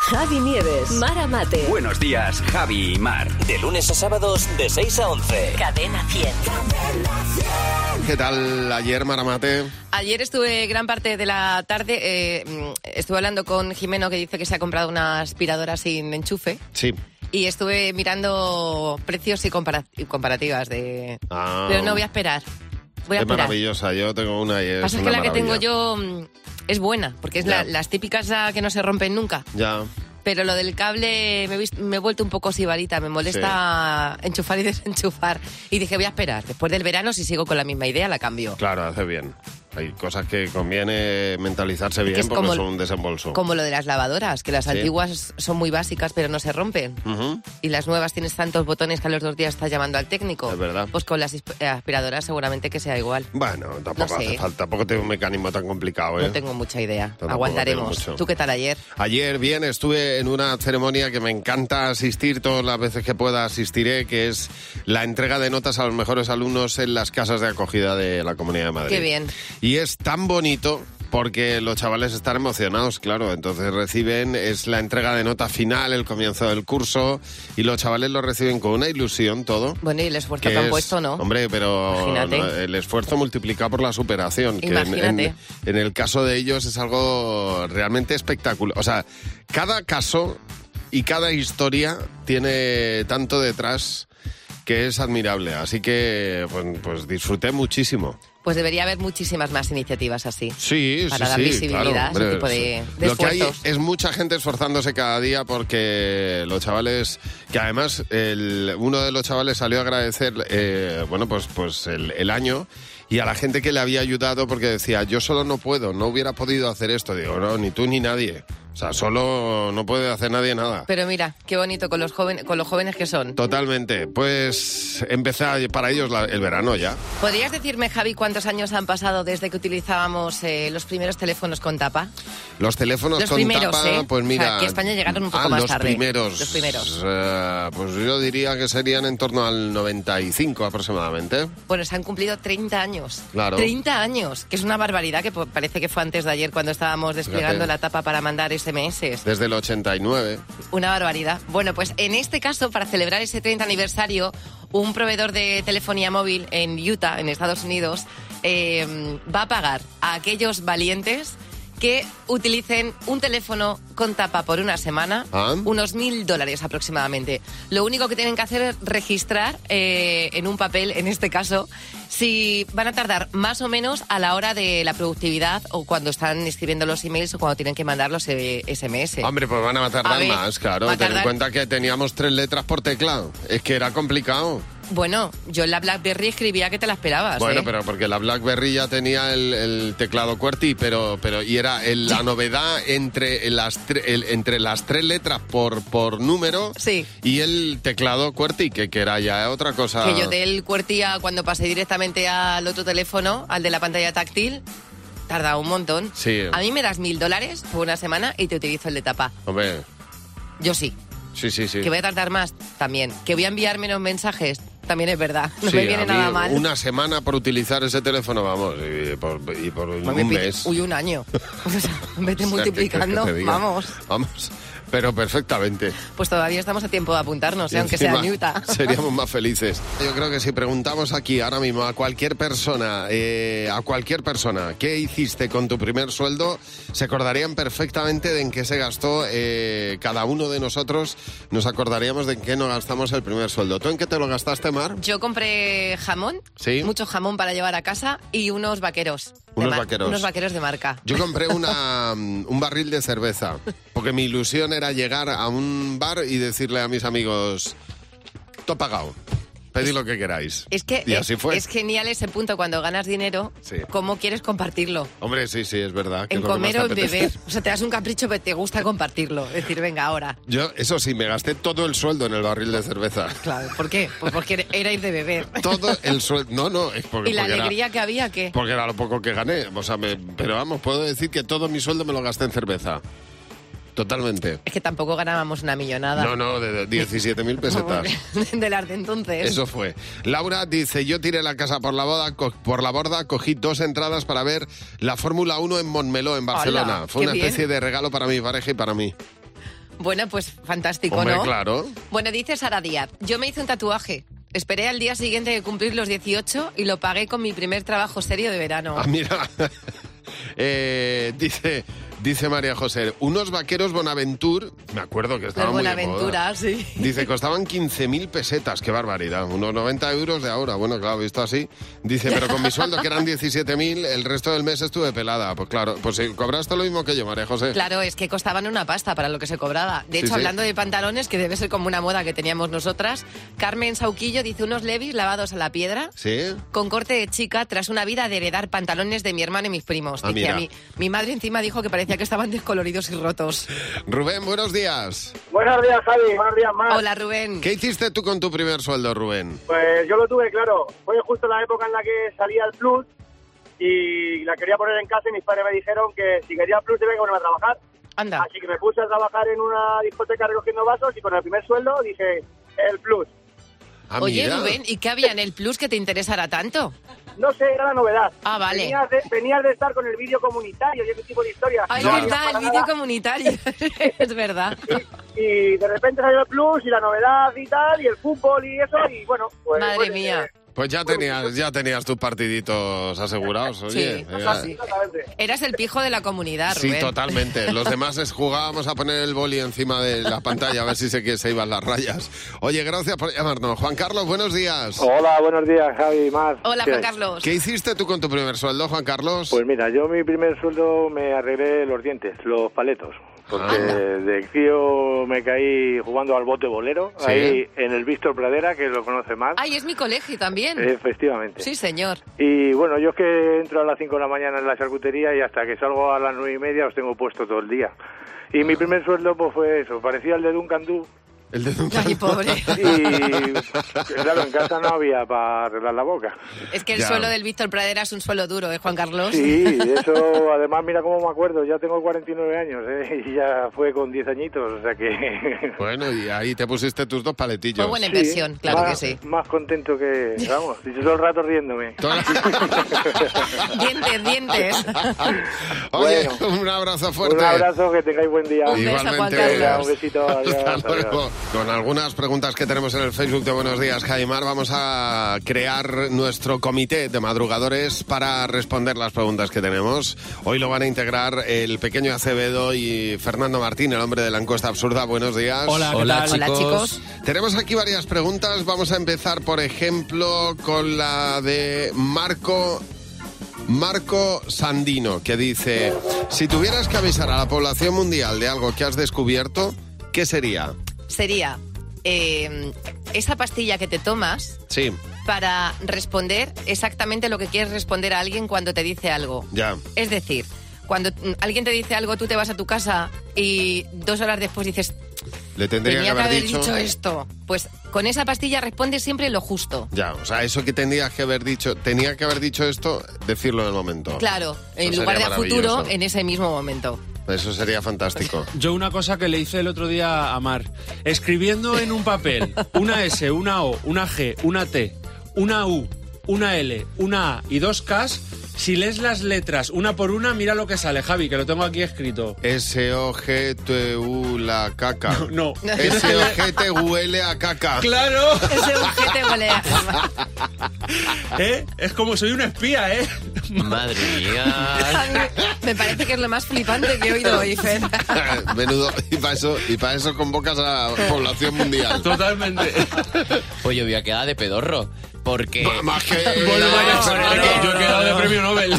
Javi Nieves, Mar Amate. Buenos días, Javi y Mar. De lunes a sábados de 6 a 11. Cadena 100. ¿Qué tal ayer, Mar Amate? Ayer estuve gran parte de la tarde, estuve hablando con Jimeno, que dice que se ha comprado una aspiradora sin enchufe. Sí. Y estuve mirando precios y comparativas de... Pero no voy a esperar. Voy a esperar. Es maravillosa, yo tengo una y es Pasa una que la maravilla. que tengo yo es buena, porque es las típicas que no se rompen nunca. Ya. Pero lo del cable me he vuelto un poco sibarita, me molesta enchufar y desenchufar. Y dije, voy a esperar. Después del verano, si sigo con la misma idea, la cambio. Claro, hace bien. Hay cosas que conviene mentalizarse bien es porque como, son un desembolso. Como lo de las lavadoras, que las Sí. antiguas son muy básicas, pero no se rompen. Ujú. Y las nuevas tienes tantos botones que a los 2 días estás llamando al técnico. Es verdad. Pues con las aspiradoras seguramente que sea igual. Bueno, tampoco No sé. hace falta. Tampoco tengo un mecanismo tan complicado, ¿eh? No tengo mucha idea. Tampoco Aguantaremos. tengo mucho. ¿Tú qué tal ayer? Ayer, bien, estuve en una ceremonia que me encanta asistir, todas las veces que pueda asistiré, que es la entrega de notas a los mejores alumnos en las casas de acogida de la Comunidad de Madrid. Qué bien. Y es tan bonito porque los chavales están emocionados, claro, entonces reciben, es la entrega de nota final, el comienzo del curso, y los chavales lo reciben con una ilusión todo. Bueno, y el esfuerzo que han puesto, ¿no? Hombre, pero Imagínate. el esfuerzo multiplicado por la superación. Que Imagínate. en el caso de ellos es algo realmente espectacular. O sea, cada caso y cada historia tiene tanto detrás que es admirable. Así que pues disfruté muchísimo. Pues debería haber muchísimas más iniciativas así. Sí, para dar sí, visibilidad claro, a ese hombre, tipo de Lo que hay esfuerzos. es mucha gente esforzándose cada día porque los chavales, que además uno de los chavales salió a agradecer, pues el año, y a la gente que le había ayudado porque decía, yo solo no puedo, no hubiera podido hacer esto. Digo, no, ni tú ni nadie. O sea, solo no puede hacer nadie nada. Pero mira, qué bonito con los jóvenes que son. Totalmente. Pues empezó para ellos el verano ya. ¿Podrías decirme, Javi, cuántos años han pasado desde que utilizábamos los primeros teléfonos con tapa? Los teléfonos Los con primeros, tapa, pues mira... O sea, aquí a España llegaron un poco más los tarde. Primeros. Los primeros. Pues yo diría que serían en torno al 95 aproximadamente. Bueno, se han cumplido 30 años. Claro. 30 años, que es una barbaridad, que parece que fue antes de ayer cuando estábamos desplegando Fíjate. la tapa para mandar SMS. Desde el 89. Una barbaridad. Bueno, pues en este caso, para celebrar ese 30 aniversario, un proveedor de telefonía móvil en Utah, en Estados Unidos, va a pagar a aquellos valientes que utilicen un teléfono con tapa por una semana, unos $1.000 aproximadamente. Lo único que tienen que hacer es registrar en un papel, en este caso, si van a tardar más o menos a la hora de la productividad o cuando están escribiendo los emails o cuando tienen que mandar los SMS. Hombre, pues van a tardar ver, más, claro. va a Ten en tardar- cuenta que teníamos 3 letras por tecla. Es que era complicado. Bueno, yo en la BlackBerry escribía que te la esperabas. Bueno, pero porque la BlackBerry ya tenía el teclado QWERTY, pero y era la novedad entre las 3 letras por número Sí. y el teclado QWERTY, que era ya otra cosa. Que yo del QWERTY cuando pasé directamente al otro teléfono, al de la pantalla táctil, tarda un montón. Sí. A mí me das $1.000 por una semana y te utilizo el de tapa. Hombre, Yo sí. sí. Que voy a tardar más, también. Que voy a enviar menos mensajes, también es verdad. No Sí, me viene a mí nada mal. Una semana por utilizar ese teléfono, vamos, y por Me un pide- mes. Uy, un año. O sea, vete O sea, multiplicando, ¿qué quieres que te diga? vamos. Vamos, pero perfectamente. Pues todavía estamos a tiempo de apuntarnos, Y aunque sea encima Utah. seríamos más felices. Yo creo que si preguntamos aquí ahora mismo a cualquier persona, ¿qué hiciste con tu primer sueldo? Se acordarían perfectamente de en qué se gastó cada uno de nosotros. Nos acordaríamos de en qué nos gastamos el primer sueldo. ¿Tú en qué te lo gastaste, Mar? Yo compré jamón, Sí. mucho jamón para llevar a casa y unos vaqueros. Unos vaqueros. Unos vaqueros de marca. Yo compré un barril de cerveza, porque mi ilusión era llegar a un bar y decirle a mis amigos, todo pagado, pedid lo que queráis. Es que y así fue. es genial ese punto cuando ganas dinero, Sí. cómo quieres compartirlo. Hombre, sí, es verdad. Que En es lo que comer más o te en apetece. beber. O sea, te das un capricho, pero te gusta compartirlo. Decir, venga, ahora. Yo, eso sí, me gasté todo el sueldo en el barril de cerveza. Claro. ¿Por qué? Pues porque era ir de beber. Todo el sueldo. No, es porque, ¿Y la porque era- alegría que había, qué? porque era lo poco que gané. O sea, pero vamos, puedo decir que todo mi sueldo me lo gasté en cerveza. Totalmente. Es que tampoco ganábamos una millonada. No, de 17.000 pesetas. De las de entonces. Eso fue. Laura dice, yo tiré la casa por la borda, cogí 2 entradas para ver la Fórmula 1 en Montmeló, en Barcelona. Hola, Fue qué una bien. especie de regalo para mi pareja y para mí. Bueno, pues fantástico, Hombre, ¿no? claro. Bueno, dice Sara Díaz, yo me hice un tatuaje. Esperé al día siguiente de cumplir los 18 y lo pagué con mi primer trabajo serio de verano. Ah, mira. Dice María José, unos vaqueros Bonaventure, me acuerdo que estaban muy de moda. Buenaventura, sí. Dice, costaban 15.000 pesetas, qué barbaridad, unos 90 euros de ahora. Bueno, claro, visto así. Dice, pero con mi sueldo, que eran 17.000, el resto del mes estuve pelada. Pues claro, pues si cobraste lo mismo que yo, María José. Claro, es que costaban una pasta para lo que se cobraba. De hecho, Sí. hablando de pantalones, que debe ser como una moda que teníamos nosotras, Carmen Sauquillo dice unos Levi's lavados a la piedra, ¿Sí? con corte de chica, tras una vida de heredar pantalones de mi hermano y mis primos. Ah, Dice, mira. mi madre encima dijo que parecía que estaban descoloridos y rotos. Rubén, buenos días. Buenos días, Javi. Buenos días, Mar. Hola, Rubén. ¿Qué hiciste tú con tu primer sueldo, Rubén? Pues yo lo tuve, claro. Fue justo la época en la que salía el Plus y la quería poner en casa y mis padres me dijeron que si quería el Plus tenía que ponerme a trabajar. Anda. Así que me puse a trabajar en una discoteca recogiendo vasos y con el primer sueldo dije el Plus. Ah, Oye, mira. Rubén, ¿y qué había en el Plus que te interesara tanto? No sé, era la novedad. Ah, vale. Venías de estar con el vídeo comunitario y ese tipo de historias. Ay, No es había verdad, el para vídeo nada. comunitario. Es verdad. Y de repente salió el Plus y la novedad y tal, y el fútbol y eso, y bueno, pues... Madre pues, mía. Pues ya tenías tus partiditos asegurados, oye. Sí. Exactamente. Eras el pijo de la comunidad, Sí, Rubén. totalmente. Los demás jugábamos a poner el boli encima de la pantalla a ver si se iban las rayas. Oye, gracias por llamarnos. Juan Carlos, buenos días. Hola, buenos días, Javi, Mar. Hola, Juan Carlos. ¿Qué hiciste tú con tu primer sueldo, Juan Carlos? Pues mira, yo mi primer sueldo me arreglé los dientes, los paletos. Porque Ah. de crío me caí jugando al bote bolero, Sí. ahí en el Víctor Pradera, que lo conoce más. Ay, es mi colegio también. Efectivamente. Sí, señor. Y bueno, yo es que entro a las 5 de la mañana en la charcutería y hasta que salgo a las 9:30 os tengo puesto todo el día. Y mi primer sueldo pues fue eso, parecía el de Duncan Du. El de Duncan. Ay, pobre. Y claro, en casa no había para arreglar la boca. Es que el Ya. suelo del Víctor Pradera es un suelo duro, ¿eh, Juan Carlos? Sí, eso además mira cómo me acuerdo, ya tengo 49 años y ya fue con 10 añitos, o sea que... Bueno, y ahí te pusiste tus dos paletillos. Fue buena inversión, claro más, que sí. Más contento que, vamos, y yo todo el rato riéndome. Dientes. Oye, Bueno. un abrazo fuerte. Un abrazo, que tengáis buen día. Un beso, Juan Igualmente. Carlos. Venga, un besito, adiós, Hasta adiós. luego. Con algunas preguntas que tenemos en el Facebook de Buenos Días, Jaimar, vamos a crear nuestro comité de madrugadores para responder las preguntas que tenemos. Hoy lo van a integrar el pequeño Acevedo y Fernando Martín, el hombre de la encuesta absurda. Buenos días. Hola, ¿qué tal? Hola, chicos. Tenemos aquí varias preguntas. Vamos a empezar, por ejemplo, con la de Marco Sandino, que dice: si tuvieras que avisar a la población mundial de algo que has descubierto, ¿qué sería? Sería esa pastilla que te tomas Sí, para responder exactamente lo que quieres responder a alguien cuando te dice algo. ya. Es decir, cuando alguien te dice algo, tú te vas a tu casa y 2 horas después dices, Le tendría tenía que haber dicho esto. Pues con esa pastilla respondes siempre lo justo. Ya, o sea, eso que tenía que haber dicho esto, decirlo en el momento. Claro, en Eso lugar de sería a futuro, maravilloso. en ese mismo momento. Eso sería fantástico. Yo una cosa que le hice el otro día a Mar, escribiendo en un papel una S, una O, una G, una T, una U, una L, una A y 2 Ks, si lees las letras una por una, mira lo que sale, Javi, que lo tengo aquí escrito. S-O-G-T-U la caca. No. S-O-G-T-U-L a caca. ¡Claro! Ese ojete huele a... Es como soy un espía, ¿eh? Madre mía. A mí me parece que es lo más flipante que he oído hoy, Fer. Menudo. Y para eso convocas a la población mundial. Totalmente. Pues yo voy a quedar de pedorro. Porque... Más que... Bueno, vaya, No, que yo he quedado de premio Nobel.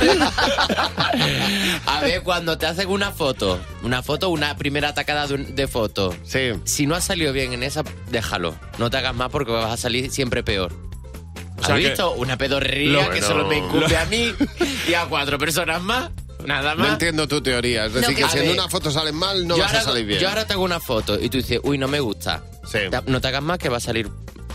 A ver, cuando te hacen una foto, una primera atacada de foto, Sí. si no has salido bien en esa, déjalo. No te hagas más porque vas a salir siempre peor. O sea ¿Has que- visto? Una pedorrería que Bueno. solo me incumbe a mí y a 4 personas más. Nada No más. entiendo tu teoría. Es decir, No, que a si en ver, una foto salen mal, no yo vas a salir bien. Yo ahora te hago una foto y tú dices, uy, no me gusta. Sí. No te hagas más que va a salir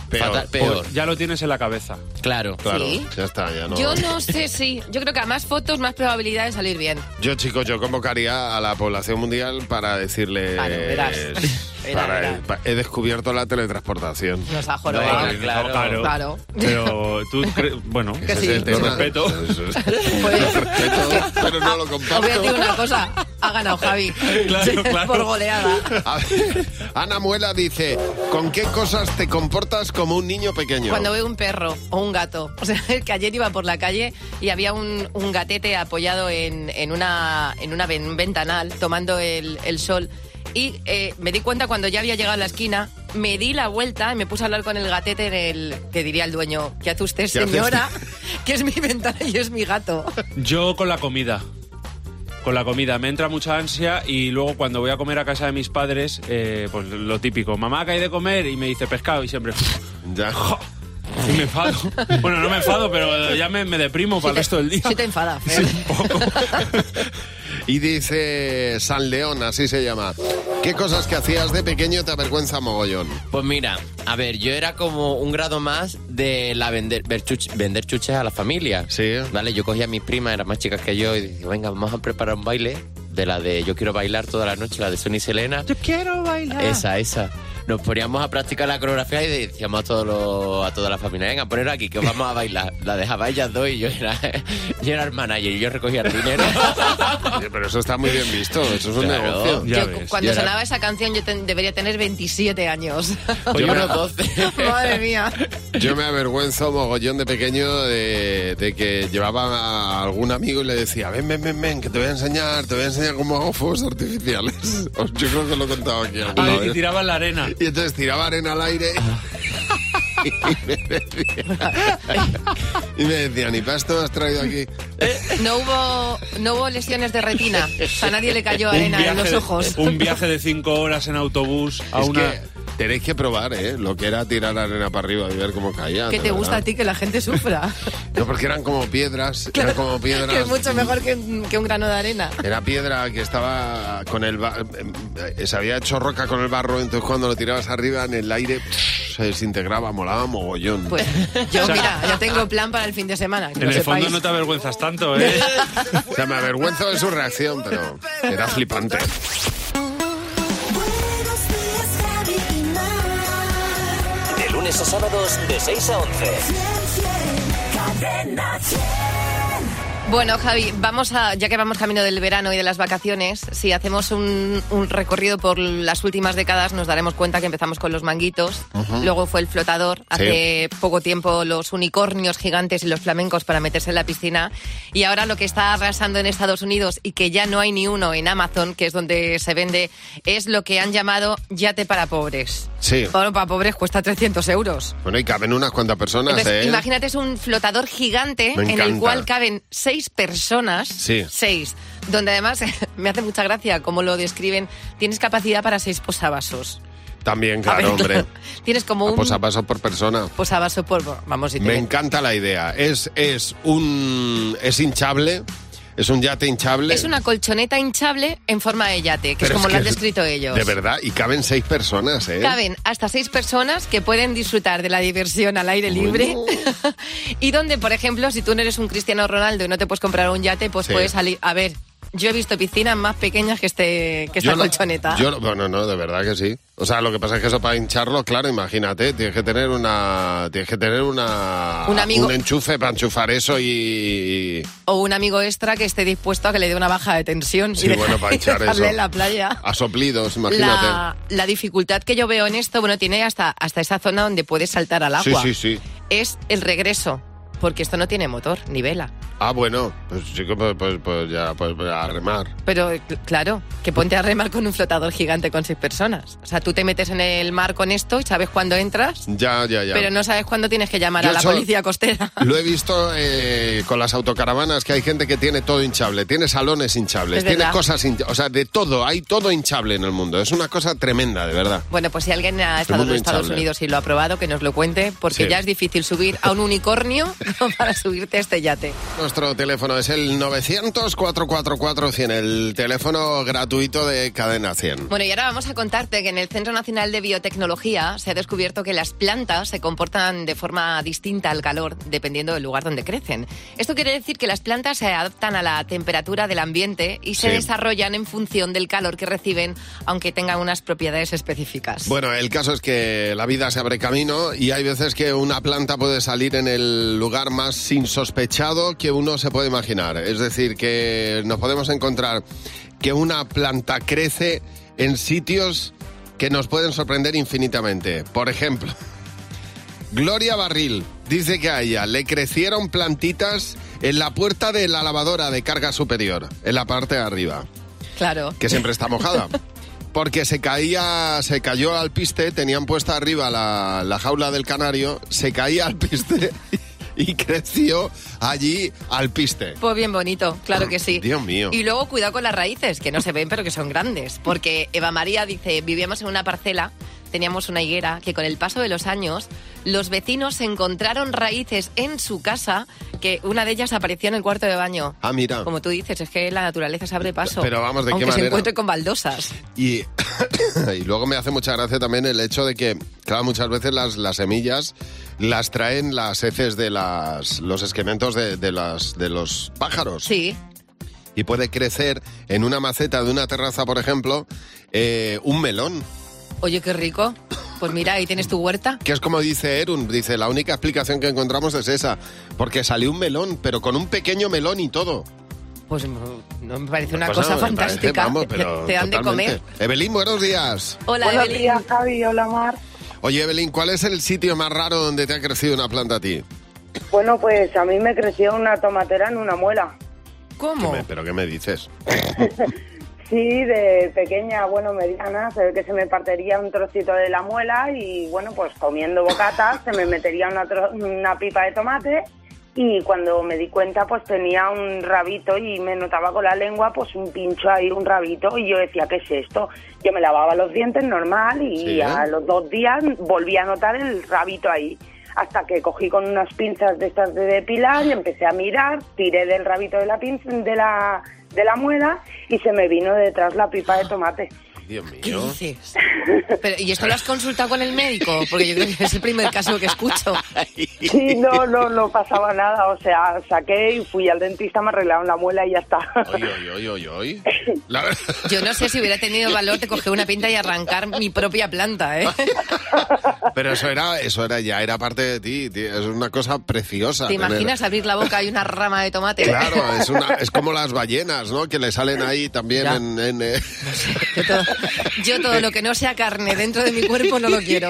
Fatal, peor. Pues ya lo tienes en la cabeza. Claro. Claro, ¿Sí? ya está, ya no. Yo no sé si... Yo creo que a más fotos, más probabilidad de salir bien. Yo, chicos, yo convocaría a la población mundial para decirle... Claro, verás. Verás. He descubierto la teletransportación. Nos ha jorobado. Venga, claro. Claro. Pero tú bueno, Que Ese sí. es el tema. Lo respeto. Eso es. Pues, Lo respeto, pero no lo os voy a decir comparto. una cosa. Ha ganado Javi. Claro, claro. Por goleada. A ver, Ana Muela dice, ¿con qué cosas te comportas como un niño pequeño? Cuando veo un perro o un gato. O sea, es que ayer iba por la calle y había un gatete apoyado en un ventanal tomando el sol. Y me di cuenta cuando ya había llegado a la esquina, me di la vuelta y me puse a hablar con el gatete que diría el dueño, ¿qué hace usted, ¿Qué hace señora? Que es mi ventana y es mi gato. Yo con la comida. Con la comida. Me entra mucha ansia y luego cuando voy a comer a casa de mis padres, pues lo típico. Mamá, ¿qué hay de comer? Y me dice pescado y siempre... Ya. Y me enfado. Bueno, no me enfado, pero ya me deprimo para el resto del día. Sí te enfada. Sí, un poco. Y dice San León, así se llama. ¿Qué cosas que hacías de pequeño te avergüenza mogollón? Pues mira, a ver, yo era como un grado más de vender chuches a la familia. Sí. Vale, yo cogía a mis primas, eran más chicas que yo, y decía, venga, vamos a preparar un baile de la de Yo quiero bailar toda la noche, la de Sonny y Selena. Yo quiero bailar. Esa. Nos poníamos a practicar la coreografía y decíamos a toda la familia, venga, poneros aquí, que os vamos a bailar. La dejaba ellas dos y yo era el manager y yo recogía el dinero. Oye, pero eso está muy bien visto, eso es un Claro. negocio. Ya Yo, ves. cuando Y era- sonaba esa canción yo debería tener 27 años. Yo unos 12. Madre mía. Yo me avergüenzo mogollón de pequeño de que llevaba a algún amigo y le decía, ven, que te voy a enseñar cómo hago fuegos artificiales. Yo creo que lo he contado aquí alguna Y vez. tiraban la arena. Y entonces tiraba arena al aire y me decían, ¿y para esto has traído aquí? No hubo lesiones de retina. O sea, a nadie le cayó arena en los ojos. Un viaje de 5 horas en autobús a Es una... que tenéis que probar, lo que era tirar arena para arriba y ver cómo caía. ¿Qué de te gusta a verdad. ti que la gente sufra? No, porque eran como piedras, Claro, eran como piedras. que es mucho mejor que un grano de arena. Era piedra que estaba con el se había hecho roca con el barro, entonces cuando lo tirabas arriba en el aire se desintegraba, molaba mogollón. Pues yo, mira, ya tengo plan para el fin de semana. Que En lo el fondo sepáis. no te avergüenzas tanto, ¿eh? O sea, me avergüenzo de su reacción, pero era flipante. Buenos días, Javi y Mar. De lunes a sábados de 6 a 11. Cadena 100. Bueno, Javi, ya que vamos camino del verano y de las vacaciones, si hacemos un recorrido por las últimas décadas, nos daremos cuenta que empezamos con los manguitos, luego fue el flotador, hace poco tiempo los unicornios gigantes y los flamencos para meterse en la piscina, y ahora lo que está arrasando en Estados Unidos y que ya no hay ni uno en Amazon, que es donde se vende, es lo que han llamado yate para pobres. Sí. Bueno, para pobres cuesta 300 euros. Bueno, y caben unas cuantas personas, Entonces, imagínate, es un flotador gigante Me en el encanta. cual caben 6 personas. Sí. 6. Donde además me hace mucha gracia cómo lo describen. Tienes capacidad para 6 posavasos. También, A ver, claro, hombre. Tienes como un Posavasos por persona. posavaso por... Vamos, si te Me ven. encanta la idea. Es hinchable, es un yate hinchable. Es una colchoneta hinchable en forma de yate, que Pero es como lo han que descrito ellos. De verdad, y caben 6 personas, ¿eh? Caben hasta 6 personas que pueden disfrutar de la diversión al aire libre. Y donde, por ejemplo, si tú no eres un Cristiano Ronaldo y no te puedes comprar un yate, pues Sí. puedes salir... A ver, yo he visto piscinas más pequeñas que esta colchoneta. Bueno, no, de verdad que sí. O sea, lo que pasa es que eso para hincharlo, claro, imagínate, tienes que tener un amigo. un enchufe para enchufar eso y O un amigo extra que esté dispuesto a que le dé una baja de tensión. Sí, y bueno, para hinchar dejarle eso. en la playa. a soplidos, imagínate. La dificultad que yo veo en esto, bueno, tiene hasta esa zona donde puedes saltar al agua. Sí. Es el regreso, porque esto no tiene motor ni vela. Ah, bueno, pues chico, pues ya, pues a remar. Pero claro, que ponte a remar con un flotador gigante con 6 personas. O sea, tú te metes en el mar con esto y sabes cuándo entras, Ya. pero no sabes cuándo tienes que llamar Yo a la eso policía costera. Lo he visto con las autocaravanas, que hay gente que tiene todo hinchable, tiene salones hinchables, Es tiene verdad. cosas o sea, de todo, hay todo hinchable en el mundo. Es una cosa tremenda, de verdad. Bueno, pues si alguien ha estado en mundo Estados hinchable. Unidos y lo ha probado, que nos lo cuente, porque Sí. ya es difícil subir a un unicornio para subirte a este yate. nuestro teléfono, es el 900-444-100, el teléfono gratuito de Cadena 100. Bueno, y ahora vamos a contarte que en el Centro Nacional de Biotecnología se ha descubierto que las plantas se comportan de forma distinta al calor dependiendo del lugar donde crecen. Esto quiere decir que las plantas se adaptan a la temperatura del ambiente y se desarrollan en función del calor que reciben, aunque tengan unas propiedades específicas. Bueno, el caso es que la vida se abre camino y hay veces que una planta puede salir en el lugar más insospechado que uno se puede imaginar. Es decir, que nos podemos encontrar que una planta crece en sitios que nos pueden sorprender infinitamente. Por ejemplo, Gloria Barril dice que a ella le crecieron plantitas en la puerta de la lavadora de carga superior, en la parte de arriba. Claro. Que siempre está mojada. Porque se cayó al piste, tenían puesta arriba la jaula del canario, se caía al piste y creció allí al piste. Pues bien bonito, claro que sí. Dios mío. Y luego cuidado con las raíces, que no se ven pero que son grandes. Porque Eva María dice, vivíamos en una parcela, teníamos una higuera, que con el paso de los años los vecinos encontraron raíces en su casa, que una de ellas apareció en el cuarto de baño. Ah, mira. Como tú dices, es que la naturaleza se abre paso. Pero vamos, ¿de qué aunque manera? se encuentre con baldosas. Y luego me hace mucha gracia también el hecho de que, claro, muchas veces las semillas las traen las heces de los excrementos de los pájaros. Sí. Y puede crecer en una maceta de una terraza, por ejemplo, un melón. Oye, qué rico. Pues mira, ahí tienes tu huerta. Que es como dice Erun, dice, la única explicación que encontramos es esa, porque salió un melón, pero con un pequeño melón y todo. Pues no me parece una Pues cosa no, me parece, fantástica. vamos, pero te dan de totalmente. comer. Evelyn, buenos días. Hola, Buenos Evelyn. días, Javi. Hola, Mar. Oye, Evelyn, ¿cuál es el sitio más raro donde te ha crecido una planta a ti? Bueno, pues a mí me creció una tomatera en una muela. ¿Cómo? ¿Pero qué me dices? Sí, de pequeña, bueno, mediana, se ve que se me partiría un trocito de la muela y, bueno, pues comiendo bocatas se me metería una pipa de tomate y cuando me di cuenta, pues tenía un rabito y me notaba con la lengua, pues un pincho ahí, un rabito, y yo decía, ¿qué es esto? Yo me lavaba los dientes normal y ¿Sí? a los 2 días volví a notar el rabito ahí. Hasta que cogí con unas pinzas de estas de depilar y empecé a mirar, tiré del rabito de la pinza, de la muela y se me vino detrás la pipa de tomate. Dios mío. ¿Qué dices? Pero, ¿y esto lo has consultado con el médico? Porque yo creo que es el primer caso que escucho. Sí, no pasaba nada. O sea, saqué y fui al dentista, me arreglaron la muela y ya está. Oy. Yo no sé si hubiera tenido valor de coger una pinta y arrancar mi propia planta, ¿eh? Pero eso era parte de ti, tío. Es una cosa preciosa. ¿Te imaginas abrir la boca y una rama de tomate? Claro, es como las ballenas, ¿no? Que le salen ahí también Ya. Yo todo lo que no sea carne dentro de mi cuerpo no lo quiero.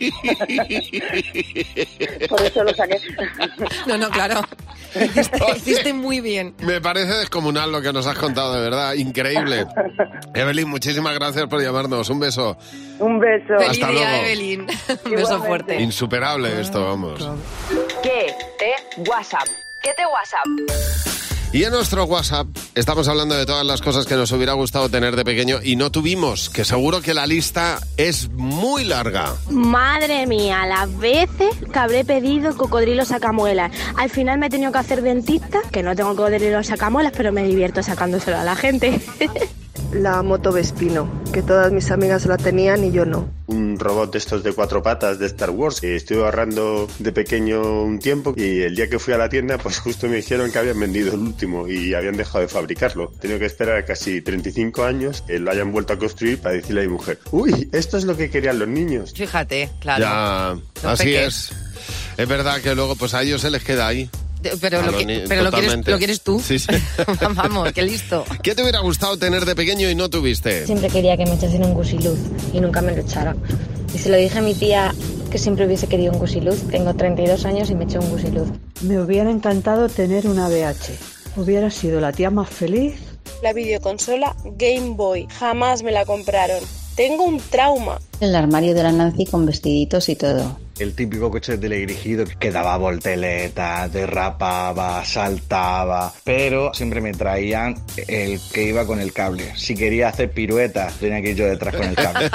Por eso lo saqué. No, claro. Hiciste muy bien. Me parece descomunal lo que nos has contado, de verdad. Increíble. Evelyn, muchísimas gracias por llamarnos. Un beso. Un beso. Feliz Hasta día, luego. Evelyn. Un beso fuerte. Insuperable esto, vamos. ¿Qué te WhatsApp? ¿Qué te WhatsApp? Y en nuestro WhatsApp estamos hablando de todas las cosas que nos hubiera gustado tener de pequeño y no tuvimos, que seguro que la lista es muy larga. Madre mía, las veces que habré pedido cocodrilo sacamuelas. Al final me he tenido que hacer dentista, que no tengo cocodrilo sacamuelas, pero me divierto sacándoselo a la gente. La moto Vespino, que todas mis amigas la tenían y yo no. Un robot de estos de 4 patas de Star Wars, que estuve ahorrando de pequeño un tiempo y el día que fui a la tienda pues justo me dijeron que habían vendido el último y habían dejado de fabricarlo. He tenido que esperar casi 35 años que lo hayan vuelto a construir para decirle a mi mujer, uy, esto es lo que querían los niños. Fíjate, claro. Ya, Los así peques. es verdad que luego pues a ellos se les queda ahí. Pero, lo quieres tú. Sí. Vamos, qué listo. ¿Qué te hubiera gustado tener de pequeño y no tuviste? Siempre quería que me echasen un gusiluz y nunca me lo echaron. Y se lo dije a mi tía que siempre hubiese querido un gusiluz. Tengo 32 años y me echó un gusiluz. Me hubiera encantado tener una VH. Hubiera sido la tía más feliz. La videoconsola Game Boy. Jamás me la compraron. Tengo un trauma. El armario de la Nancy con vestiditos y todo. El típico coche teledirigido que daba volteletas, derrapaba, saltaba, pero siempre me traían el que iba con el cable. Si quería hacer piruetas, tenía que ir yo detrás con el cable.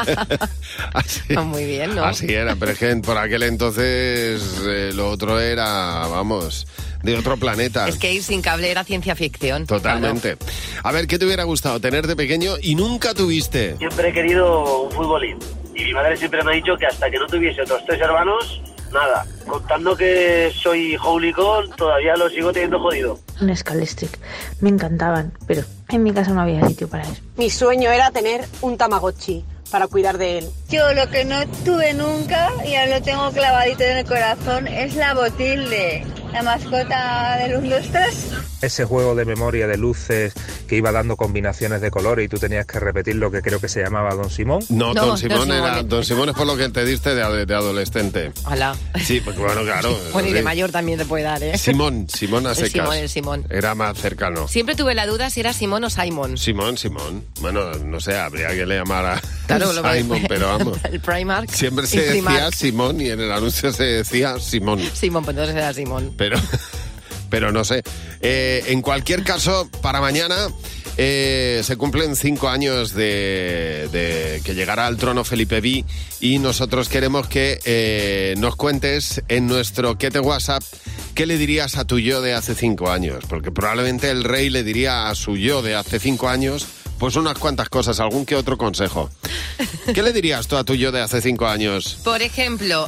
Muy bien, ¿no? Así era, pero es que por aquel entonces lo otro era, vamos, de otro planeta. Es que ir sin cable era ciencia ficción. Totalmente. A ver, ¿qué te hubiera gustado tener de pequeño y nunca tuviste? Siempre he querido un futbolín. Y mi madre siempre me ha dicho que hasta que no tuviese otros 3 hermanos, nada. Contando que soy hooligán, todavía lo sigo teniendo jodido. Un Scalestric. Me encantaban, pero en mi casa no había sitio para eso. Mi sueño era tener un Tamagotchi para cuidar de él. Yo lo que no tuve nunca, y ahora lo tengo clavadito en el corazón, es la Botilde, la mascota del 1, 2, 3. Ese juego de memoria de luces que iba dando combinaciones de colores y tú tenías que repetir lo que creo que se llamaba Don Simón. No, Don Simón era... Don Simón es por lo que te diste de adolescente. Hola. Sí, porque bueno, claro. Bueno, y de sí. mayor también te puede dar, ¿eh? Simón a secas. El Simón. Era más cercano. Siempre tuve la duda si era Simón o Simon. Simón. Bueno, no sé, habría que le llamar a Simon, pero vamos. El Primark. Siempre se decía Simón y en el anuncio se decía Simón. Simón, pues entonces era Simón. Pero no sé. En cualquier caso, para mañana se cumplen 5 años de que llegará al trono Felipe V y nosotros queremos que nos cuentes en nuestro ¿Qué te WhatsApp? ¿Qué le dirías a tu yo de hace 5 años? Porque probablemente el rey le diría a su yo de hace 5 años pues unas cuantas cosas, algún que otro consejo. ¿Qué le dirías tú a tu yo de hace 5 años? Por ejemplo,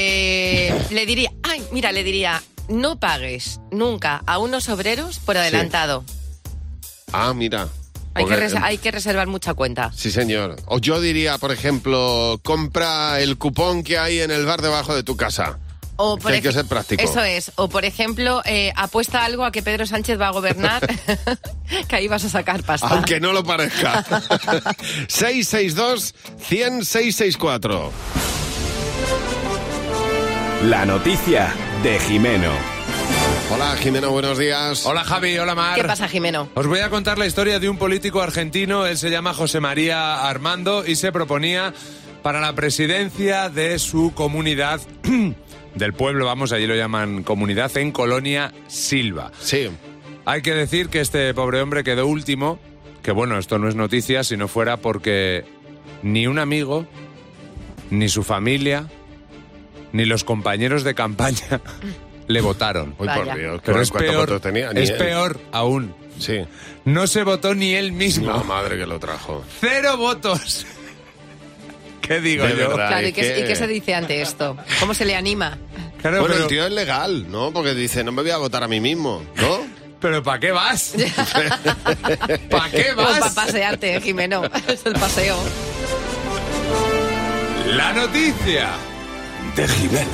le diría, no pagues nunca a unos obreros por adelantado. Sí. Ah, mira. Hay que reservar mucha cuenta. Sí, señor. O yo diría, por ejemplo, compra el cupón que hay en el bar debajo de tu casa. O por hay que ser práctico. Eso es. O, por ejemplo, apuesta algo a que Pedro Sánchez va a gobernar, que ahí vas a sacar pasta. Aunque no lo parezca. 662-100-664. La noticia de Jimeno. Hola, Jimeno, buenos días. Hola, Javi, hola, Mar. ¿Qué pasa, Jimeno? Os voy a contar la historia de un político argentino. Él se llama José María Armando y se proponía para la presidencia de su comunidad, del pueblo, vamos, allí lo llaman comunidad, en Colonia Silva. Sí. Hay que decir que este pobre hombre quedó último, que bueno, esto no es noticia si no fuera porque ni un amigo, ni su familia, ni los compañeros de campaña le votaron. Uy, por Dios, pero es peor, tenía? Es peor aún. Sí. No se votó ni él mismo. La madre que lo trajo. 0 votos. ¿Qué digo yo? Verdad, claro, ¿y qué se dice ante esto? ¿Cómo se le anima? Claro, bueno, pero el tío es legal, ¿no? Porque dice, no me voy a votar a mí mismo, ¿no? ¿Pero para qué vas? ¿Para qué vas? Pues para pasearte, Jimeno. Es el paseo. La noticia de Jimeno.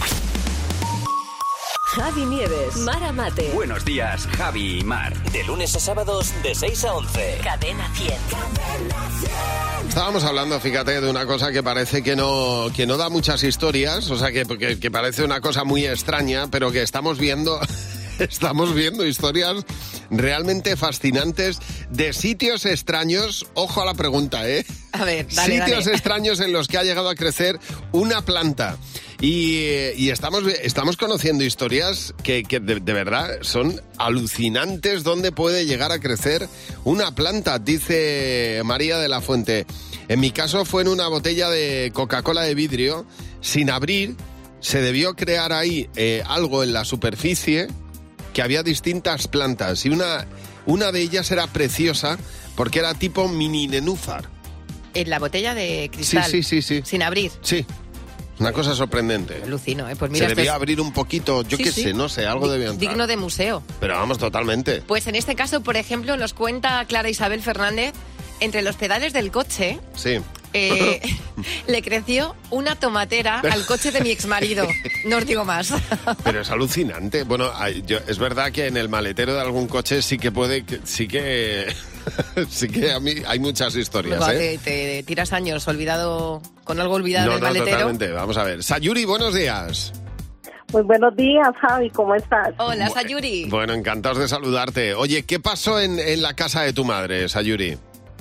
Javi Nieves, Mara Mate. Buenos días, Javi y Mar. De lunes a sábados, de 6 a 11. Cadena 100. Estábamos hablando, fíjate, de una cosa que parece que no da muchas historias, o sea, que parece una cosa muy extraña, pero que estamos viendo historias realmente fascinantes de sitios extraños. Ojo a la pregunta, ¿eh? A ver, dale. Sitios extraños en los que ha llegado a crecer una planta. Y estamos conociendo historias que de verdad son alucinantes donde puede llegar a crecer una planta, dice María de la Fuente. En mi caso fue en una botella de Coca-Cola de vidrio, sin abrir, se debió crear ahí algo en la superficie, que había distintas plantas y una de ellas era preciosa porque era tipo mini nenúfar. En la botella de cristal. Sí. Sin abrir. Sí. Una cosa sorprendente. Alucino, ¿eh? Pues mira, se debía abrir un poquito, yo qué sé, no sé, algo debía entrar. Digno de museo. Pero vamos, totalmente. Pues en este caso, por ejemplo, nos cuenta Clara Isabel Fernández, entre los pedales del coche, sí. Le creció una tomatera al coche de mi exmarido. No os digo más. Pero es alucinante. Bueno, es verdad que en el maletero de algún coche sí que sí que a mí hay muchas historias, Luego, ¿eh? Te tiras años con algo olvidado en el maletero. Totalmente. Vamos a ver. Sayuri, buenos días. Muy buenos días, Javi, ¿cómo estás? Hola, Sayuri. Bueno, encantados de saludarte. Oye, ¿qué pasó en la casa de tu madre, Sayuri?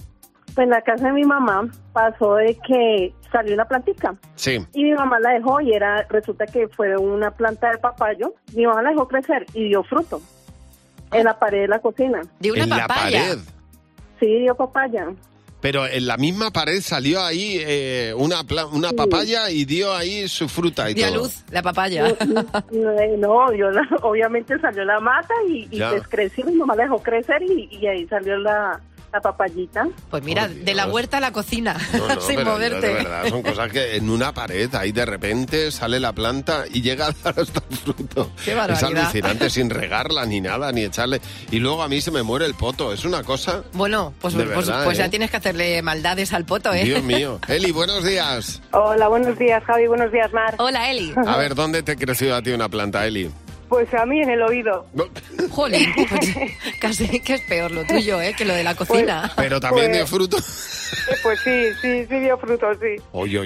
Pues en la casa de mi mamá pasó de que salió una plantica. Sí. Y mi mamá la dejó y resulta que fue una planta de papayo. Mi mamá la dejó crecer y dio fruto en la pared de la cocina. ¿De una papaya? ¿En la pared? Sí, dio papaya. Pero en la misma pared salió ahí una papaya y dio ahí su fruta y dio todo. a luz la papaya. No, obviamente salió la mata y Ya. descreció. Mi mamá la dejó crecer y ahí salió la papayita. Pues mira, de la huerta a la cocina, No, sin pero moverte. de verdad, son cosas que en una pared ahí de repente sale la planta y llega a dar hasta el fruto. Qué Es barbaridad. alucinante, sin regarla ni nada, ni echarle. Y luego a mí se me muere el poto, es una cosa... Bueno, pues De verdad, ya ¿eh? tienes que hacerle maldades al poto, ¿eh? Dios mío. Eli, buenos días. Hola, buenos días, Javi. Buenos días, Mar. Hola, Eli. A ver, ¿dónde te creció a ti una planta, Eli? Pues a mí en el oído. Jolín, pues casi que es peor lo tuyo, que lo de la cocina. Pero también Pues- dio fruto. Pues sí dio frutos, sí.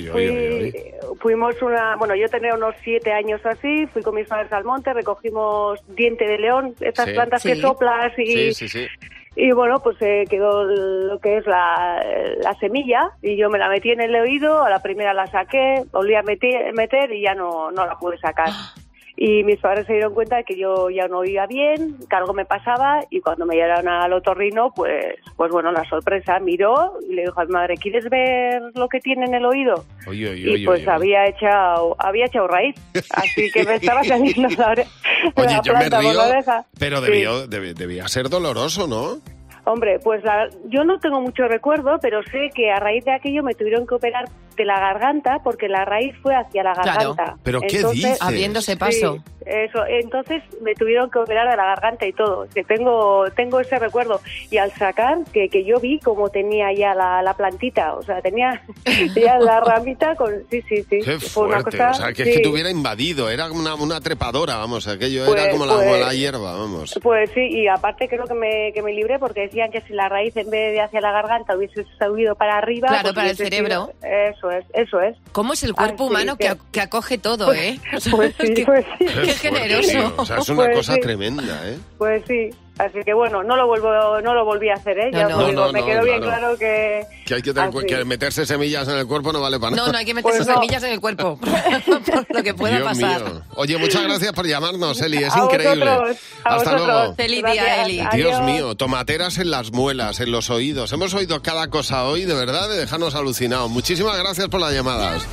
Fuimos yo tenía unos 7 años así, fui con mis padres al monte, recogimos diente de león, estas Sí. plantas que Sí. soplas y... Sí. Y bueno, pues quedó lo que es la semilla y yo me la metí en el oído, a la primera la saqué, volví a meter y ya no la pude sacar. Y mis padres se dieron cuenta de que yo ya no oía bien, que algo me pasaba y cuando me llevaron al otorrino, pues bueno, la sorpresa, miró y le dijo a mi madre, ¿quieres ver lo que tiene en el oído? Y pues había echado raíz, así que me estaba saliendo Oye, la yo me planta por río, la oreja. pero Sí. debía ser doloroso, ¿no? Hombre, pues yo no tengo mucho recuerdo, pero sé que a raíz de aquello me tuvieron que operar de la garganta porque la raíz fue hacia la Claro. garganta. ¿Pero qué dices? Abriéndose paso. Sí, eso. Entonces me tuvieron que operar de la garganta y todo. Que tengo ese recuerdo. Y al sacar, que yo vi cómo tenía ya la plantita. O sea, tenía ya la ramita con... Sí. Qué Fue una fuerte, cosa- o sea, que sí. es que te hubiera invadido, era una trepadora, vamos, aquello Pues- era como la pues- hierba, vamos. Pues sí, y aparte creo que me libré porque decían que si la raíz en vez de hacia la garganta hubiese subido para arriba... Claro, pues para el hubiese cerebro. sido- Eso es. ¿Cómo es el cuerpo Así humano que acoge todo, eh? O sea, Pues sí, qué- pues sí. Qué fuerte, generoso. tío, o sea, es una Pues cosa sí. tremenda, ¿eh? Pues sí, así que bueno, no lo volví a hacer, ¿eh? No, Ya no. os digo, No, me quedó bien claro. claro que... Que hay que, tener, Así. que meterse semillas en el cuerpo no vale para nada. No hay que meter Pues sus no. semillas en el cuerpo. Por lo que pueda Dios pasar. mío. Oye, muchas gracias por llamarnos, Eli, es A increíble. vosotros, a Hasta vosotros. luego. Feliz Gracias. día, Eli. Dios Adiós. mío, tomateras en las muelas, en los oídos. Hemos oído cada cosa hoy, de verdad, de dejarnos alucinados. Muchísimas gracias por las llamadas.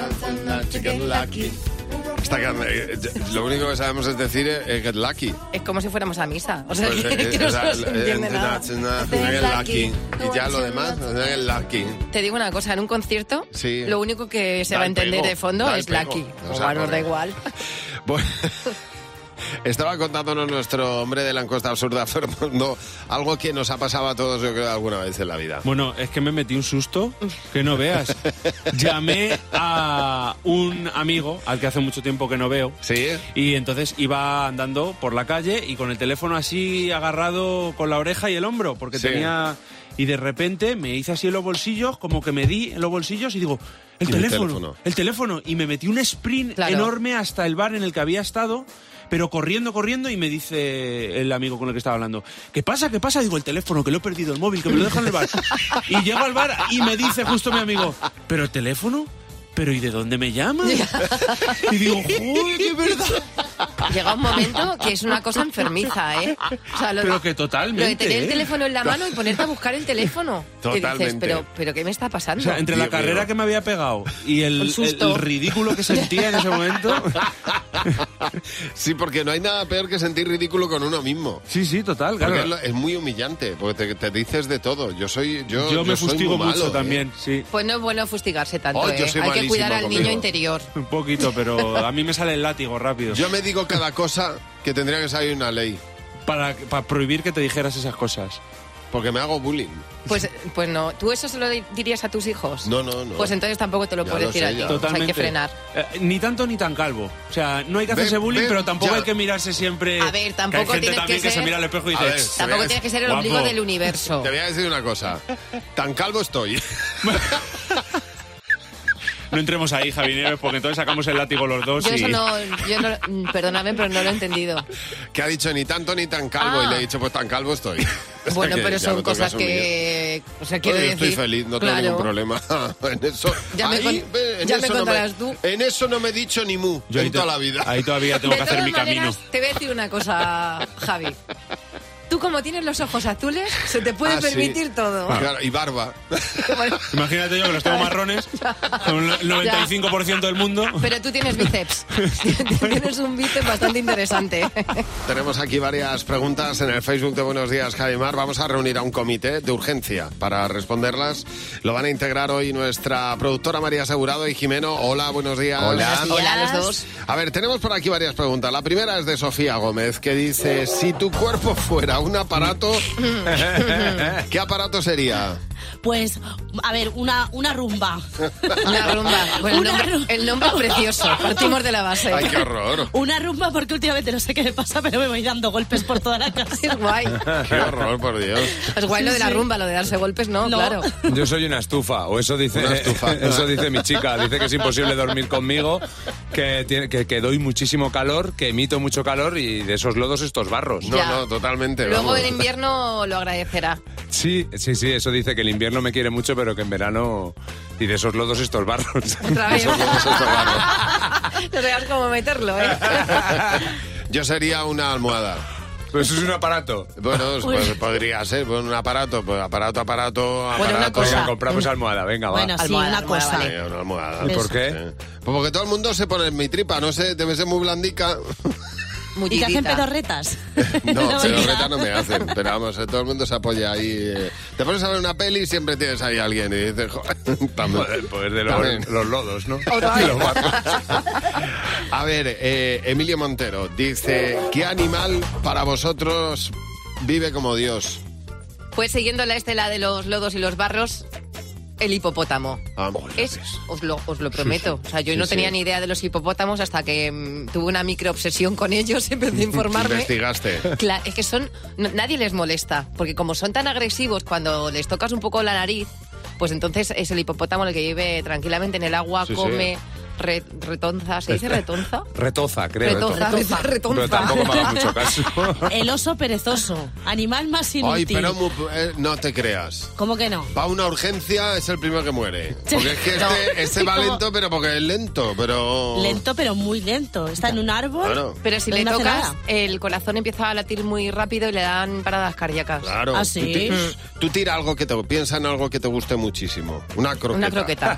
Hasta que, lo único que sabemos es decir get lucky. Es como si fuéramos a misa. O sea, Pues, que no se entiende nada. Get lucky. Y ya lo demás, get lucky. Te digo una cosa, en un concierto, Sí. lo único que se Da va a el entender pego, de fondo da el es pego. Lucky. O sea, Bueno, nos da igual. Bueno, estaba contándonos nuestro hombre de la encuesta absurda, Fernando, algo que nos ha pasado a todos, yo creo, alguna vez en la vida. Bueno, es que me metí un susto que no veas. Llamé a un amigo al que hace mucho tiempo que no veo. ¿Sí? Y entonces iba andando por la calle y con el teléfono así agarrado con la oreja y el hombro, porque Sí. tenía... Y de repente me hice así en los bolsillos, como que me di en los bolsillos y digo, el teléfono. Y me metí un sprint Claro. enorme hasta el bar en el que había estado, pero corriendo, y me dice el amigo con el que estaba hablando, ¿qué pasa? Digo, el teléfono, que lo he perdido, el móvil, que me lo dejan en el bar. Y llego al bar y me dice justo mi amigo, ¿pero el teléfono? ¿Pero y de dónde me llaman? Y digo, ¡joder, qué verdad! Llega un momento que es una cosa enfermiza, ¿eh? O sea, Pero que totalmente, Lo de tener el ¿eh? teléfono en la mano y ponerte a buscar el teléfono. Que dices, Totalmente. pero ¿qué me está pasando? O sea, entre la Dios carrera mío. que me había pegado y El susto. el ridículo que sentía en ese momento. Sí, porque no hay nada peor que sentir ridículo con uno mismo. Sí, total, Porque claro. es muy humillante, porque te dices de todo. Yo Yo me soy fustigo muy malo, mucho ¿eh? también, sí. Pues no es bueno fustigarse tanto, Oh, yo soy Hay que malísimo cuidar al conmigo. niño interior. Un poquito, pero a mí me sale el látigo rápido. Yo me digo cada cosa que tendría que salir una ley, Para prohibir que te dijeras esas cosas. porque me hago bullying. Pues no. ¿Tú eso se lo dirías a tus hijos? No. Pues entonces tampoco te lo Ya puedo lo decir sé, a ti. ya. O sea, hay Totalmente. que frenar. Ni tanto ni tan calvo. O sea, no hay que hacerse Ven, bullying, ven, pero tampoco ya. hay que mirarse siempre. A ver, tampoco que hay gente tienes también que que se ser- mira al espejo y A ver, dice, Tampoco tienes que ser el guapo. ombligo del universo. Te voy a decir una cosa. Tan calvo estoy. no entremos ahí, Javi Nieves, porque entonces sacamos el látigo los dos. Yo y... eso no, perdóname, pero no lo he entendido. Que ha dicho ni tanto ni tan calvo Ah. y le he dicho, pues tan calvo estoy. O sea Bueno, que pero ya son me toca cosas asumir. que O sea, quiero Yo decir... estoy feliz, no tengo claro. ningún problema. En eso, Ya me contarás tú. En eso no me he dicho ni mu Yo ahí en toda la vida. Ahí todavía tengo De que hacer todas mi maneras, camino. te voy a decir una cosa, Javi. Tú, como tienes los ojos azules, se te puede Sí. permitir todo. Claro, y barba. Imagínate yo que los tengo marrones, con el 95% del mundo. Pero tú tienes bíceps. Tienes un bíceps bastante interesante. Tenemos aquí varias preguntas en el Facebook de Buenos Días, Javi Mar. Vamos a reunir a un comité de urgencia para responderlas. Lo van a integrar hoy nuestra productora María Asegurado y Jimeno. Hola, buenos días. Hola a los dos. A ver, tenemos por aquí varias preguntas. La primera es de Sofía Gómez, que dice, si tu cuerpo fuera un aparato, ¿qué aparato sería? Pues, a ver, una rumba. Una rumba. Bueno, el nombre es precioso. Partimos de la base. Ay, qué horror. Una rumba porque últimamente no sé qué me pasa, pero me voy dando golpes por toda la casa. Es guay. Qué horror, por Dios. Es guay lo de la rumba, lo de darse golpes, no. Claro. Yo soy una estufa, o eso dice, Una estufa. eso dice mi chica. Dice que es imposible dormir conmigo, que doy muchísimo calor, que emito mucho calor y de esos lodos estos barros. Ya. No, totalmente. Luego vamos. en invierno lo agradecerá. Sí, eso dice que el invierno me quiere mucho, pero que en verano... Y de esos lodos estos barros. Otra vez. Esos lodos, estos barros. No sabes cómo meterlo, ¿eh? Yo sería una almohada. Pues eso es un aparato. Bueno, pues podría ser pues un aparato, pues aparato. Bueno, una cosa. Venga, compramos almohada, venga, va. Bueno, sí, Almohada, una almohada, cosa. vale. Una almohada. ¿Y por qué? Sí. Pues porque todo el mundo se pone en mi tripa, no sé, debe ser muy blandica. ¿Y te hacen Mullidita. pedorretas? No, pedorreta no me hacen, pero vamos, todo el mundo se apoya ahí. Te pones a ver una peli y siempre tienes ahí a alguien y dices, joder, también. El poder de También. los lodos, ¿no? Otra vez. Los barros. A ver, Emilio Montero dice, ¿qué animal para vosotros vive como Dios? Pues siguiendo la estela de los lodos y los barros, el hipopótamo. Os lo prometo. O sea, yo no tenía ni idea de los hipopótamos hasta que tuve una microobsesión con ellos y empecé a informarme. Investigaste. Claro, es que nadie les molesta, porque como son tan agresivos, cuando les tocas un poco la nariz, pues entonces es el hipopótamo el que vive tranquilamente en el agua, Sí, come, retonza. ¿Se dice retonza? Retoza, creo. Retonza. Pero tampoco me haga mucho caso. El oso perezoso, animal más inútil. Ay, pero no te creas. ¿Cómo que no? Va a una urgencia, es el primero que muere. Porque es que No. este va lento, pero porque es lento, pero... Lento, pero muy lento. Está en un árbol. Claro. Pero si No le hace tocas, nada. el corazón empieza a latir muy rápido y le dan paradas cardíacas. Claro. ¿Ah, sí? Tú tira algo piensa en algo que te guste muchísimo. Una croqueta. Una croqueta.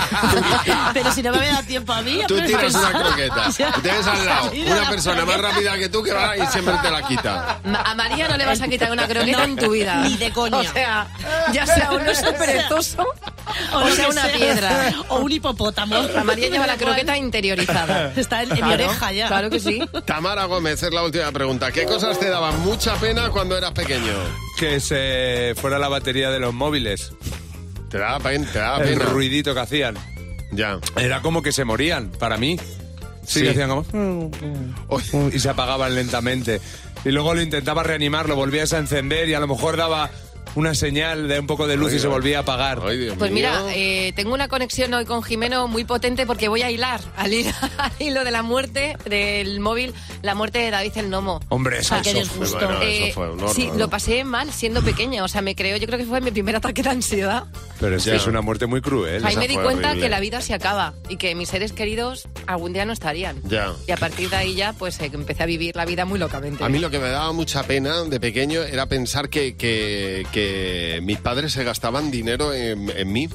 Pero si no me había dado tiempo a mí... Tú pero tiras una pensaba- croqueta. Ya. Y tienes al lado Mira una la persona más croqueta. rápida que tú que va y siempre te la quita. A María no le vas a quitar una croqueta en tu vida. Ni de coña. O sea, ya sea un oso perezoso o lo sea que una piedra. O un hipopótamo. A María lleva la croqueta interiorizada. Está en mi Claro, oreja ya. Claro que sí. Tamara Gómez es la última pregunta. ¿Qué cosas te daban mucha pena cuando eras pequeño? Que se fuera la batería de los móviles. Te daba pena. El ruidito que hacían. Ya. Era como que se morían, para mí. Sí, que hacían como... Y se apagaban lentamente. Y luego lo intentaba reanimar, lo volvías a encender y a lo mejor daba una señal de un poco de luz y se volvía a apagar. Ay, Dios Pues mío. mira, tengo una conexión hoy con Jimeno muy potente porque voy a hilar al hilo de la muerte del móvil, la muerte de David el Gnomo. Hombre, eso, Qué disgusto. Bueno, eso fue un horror. Sí, lo pasé mal siendo pequeña. O sea, yo creo que fue mi primer ataque de ansiedad. Pero es que Ya. es una muerte muy cruel. Ahí esa me di fue cuenta horrible. que la vida se acaba y que mis seres queridos algún día no estarían. Ya. Y a partir de ahí ya, pues empecé a vivir la vida muy locamente. A mí lo que me daba mucha pena de pequeño era pensar que mis padres se gastaban dinero en mí.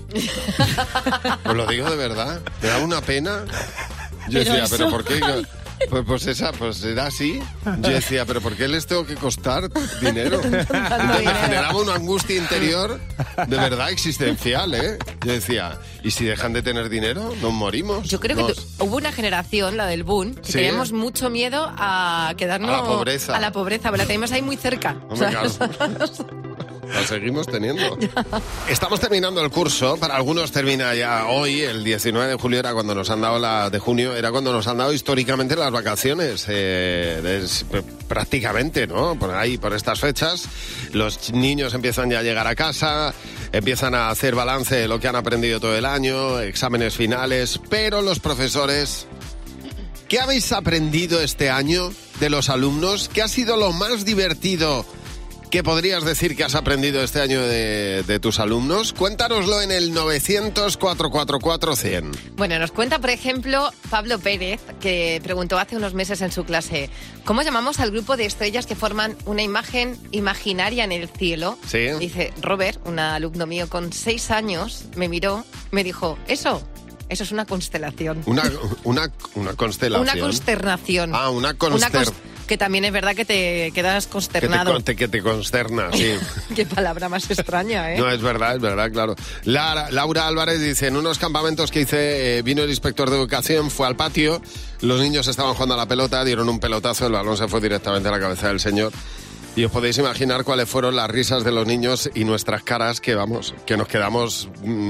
Os lo digo de verdad. Me daba una pena. Yo Pero decía, eso- ¿pero por qué? Pues era así. Yo decía, ¿pero por qué les tengo que costar dinero? Entonces me generaba una angustia interior de verdad existencial, ¿eh? Yo decía, ¿y si dejan de tener dinero? ¿Nos morimos? Yo creo que hubo una generación, la del boom, que Sí. teníamos mucho miedo a quedarnos... A la pobreza. A la pobreza, pero la tenemos ahí muy cerca. Hombre, ¿sabes? La seguimos teniendo. Estamos terminando el curso. Para algunos termina ya hoy, el 19 de julio era cuando nos han dado de junio, era cuando nos han dado históricamente las vacaciones. Prácticamente, ¿no? Por ahí, por estas fechas, los niños empiezan ya a llegar a casa, empiezan a hacer balance de lo que han aprendido todo el año, exámenes finales, pero los profesores... ¿Qué habéis aprendido este año de los alumnos? ¿Qué ha sido lo más divertido ¿Qué podrías decir que has aprendido este año de tus alumnos? Cuéntanoslo en el 900-444-100. Bueno, nos cuenta, por ejemplo, Pablo Pérez, que preguntó hace unos meses en su clase, ¿cómo llamamos al grupo de estrellas que forman una imagen imaginaria en el cielo? Sí. Dice, Robert, un alumno mío con 6 años, me miró, me dijo, eso es una constelación. Una constelación. Una consternación. Ah, una que también es verdad que te quedas consternado. Que te consterna, sí. Qué palabra más extraña, ¿eh? No, es verdad, claro. Laura Álvarez dice, en unos campamentos que hice, vino el inspector de educación, fue al patio, los niños estaban jugando a la pelota, dieron un pelotazo, el balón se fue directamente a la cabeza del señor. Y os podéis imaginar cuáles fueron las risas de los niños y nuestras caras que nos quedamos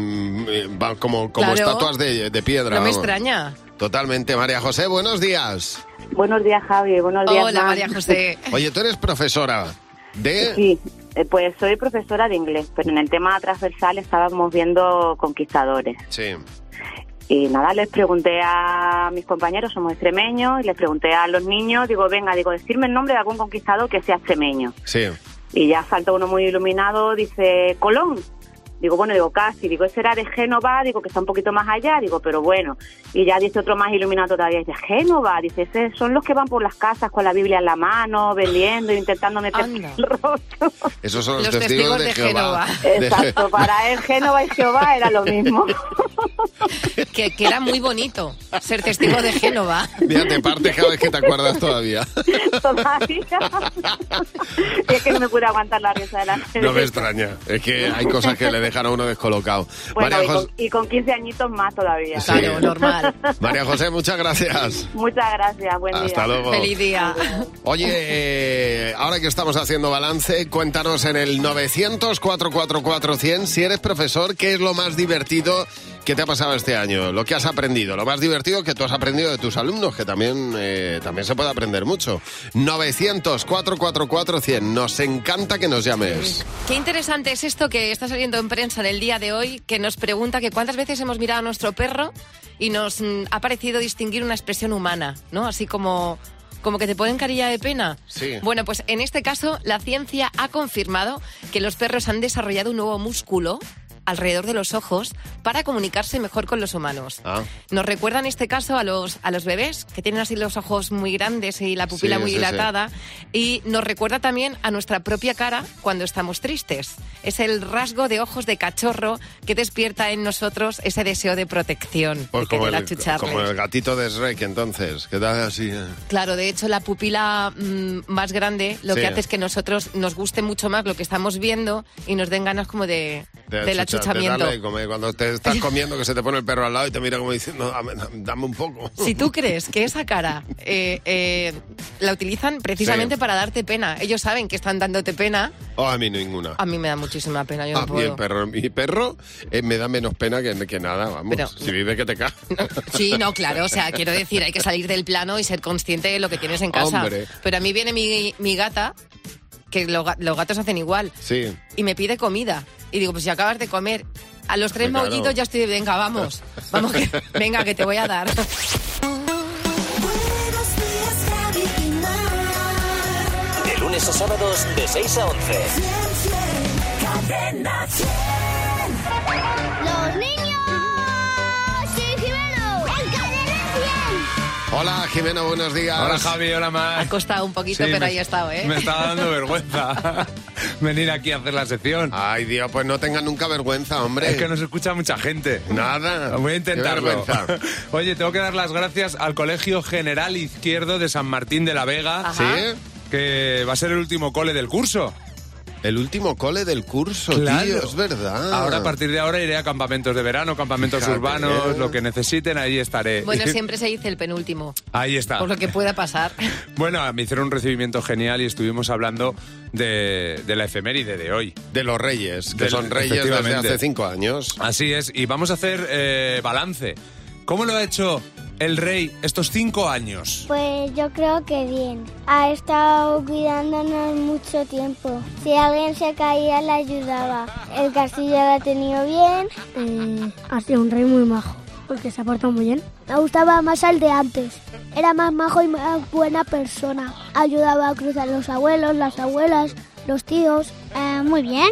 como claro, estatuas de piedra. No me extraña. Totalmente. María José, buenos días. Buenos días, Javi. Buenos días, Hola, María José. Oye, tú eres profesora de... Sí, pues soy profesora de inglés, pero en el tema transversal estábamos viendo conquistadores. Sí. Y nada, les pregunté a mis compañeros, somos extremeños, y les pregunté a los niños, digo, decirme el nombre de algún conquistador que sea extremeño. Sí. Y ya saltó uno muy iluminado, dice, Colón. Digo, casi. Digo, ese era de Génova, que está un poquito más allá. Digo, pero bueno. Y ya dice otro más iluminado todavía, dice, Génova. Dice, ese son los que van por las casas con la Biblia en la mano, vendiendo, intentando meter el rostro. Esos son los testigos de Jehová. Exacto, para él Génova y Jehová era lo mismo. Que era muy bonito ser testigo de Génova. Mira, te parte cada vez que te acuerdas todavía. Todavía. Y es que no me pude aguantar la risa de la gente. No me extraña. Es que hay cosas que le dejan a uno descolocado. Bueno, y con 15 añitos más todavía. Sí. Claro, normal. María José, muchas gracias. Muchas gracias, buen día. Hasta luego. Feliz día. Oye, ahora que estamos haciendo balance, cuéntanos en el 900-444-100, si eres profesor, ¿qué es lo más divertido que te ha pasado este año? Lo que has aprendido, lo más divertido que tú has aprendido de tus alumnos, que también se puede aprender mucho. 900-444-100, nos encanta que nos llames. Qué interesante es esto que está saliendo en prensa en el día de hoy, que nos pregunta que cuántas veces hemos mirado a nuestro perro y nos ha parecido distinguir una expresión humana, ¿no? Así como que te ponen carilla de pena. Sí. Bueno, pues en este caso la ciencia ha confirmado que los perros han desarrollado un nuevo músculo alrededor de los ojos para comunicarse mejor con los humanos. Nos recuerda en este caso a los bebés, que tienen así los ojos muy grandes y la pupila muy dilatada, y nos recuerda también a nuestra propia cara cuando estamos tristes. Es el rasgo de ojos de cachorro que despierta en nosotros ese deseo de protección. Pues de como achucharles. el gatito de Shrek, entonces, que da así... Claro, de hecho la pupila más grande lo que hace es que nosotros nos guste mucho más lo que estamos viendo y nos den ganas como del achuchamiento. De comer. Cuando te estás comiendo, que se te pone el perro al lado y te mira como diciendo, dame un poco. Si tú crees que esa cara la utilizan precisamente para darte pena, ellos saben que están dándote pena. A mí ninguna. A mí me da muchísima pena, yo no puedo. Mi perro me da menos pena que nada, vamos. Pero, si vive que te cae. Sí, no, claro, o sea, quiero decir, hay que salir del plano y ser consciente de lo que tienes en casa. Hombre. Pero a mí viene mi gata, que los gatos hacen igual, y me pide comida. Y digo, pues si acabas de comer, a los 3 maullitos ya estoy de, venga, vamos, venga, que te voy a dar. De lunes a sábados, de 6 a 11. ¡Los niños! ¡Sí, Jimeno! ¡En Cadena 100! Hola, Jimeno, buenos días. Hola, Javi, hola, Mar. Ha costado un poquito, pero ahí he estado, ¿eh? Me está dando vergüenza venir aquí a hacer la sección. Ay, Dios, pues no tengan nunca vergüenza, hombre. Es que nos escucha mucha gente. Nada. Voy a intentarlo. Oye, tengo que dar las gracias al Colegio General Izquierdo de San Martín de la Vega. Ajá. ¿Sí? Que va a ser el último cole del curso. El último cole del curso, claro. Tío, es verdad. Ahora, a partir de ahora, iré a campamentos de verano, campamentos urbanos, lo que necesiten, ahí estaré. Bueno, siempre se dice el penúltimo. Ahí está. Por lo que pueda pasar. Bueno, me hicieron un recibimiento genial y estuvimos hablando de la efeméride de hoy. De los reyes, que son reyes desde hace 5 años. Así es, y vamos a hacer balance. ¿Cómo lo ha hecho el rey estos 5 años? Pues yo creo que bien. Ha estado cuidándonos mucho tiempo. Si alguien se caía, le ayudaba. El castillo lo ha tenido bien. Ha sido un rey muy majo, porque se ha portado muy bien. Me gustaba más el de antes. Era más majo y más buena persona. Ayudaba a cruzar los abuelos, las abuelas. Los tíos, muy bien,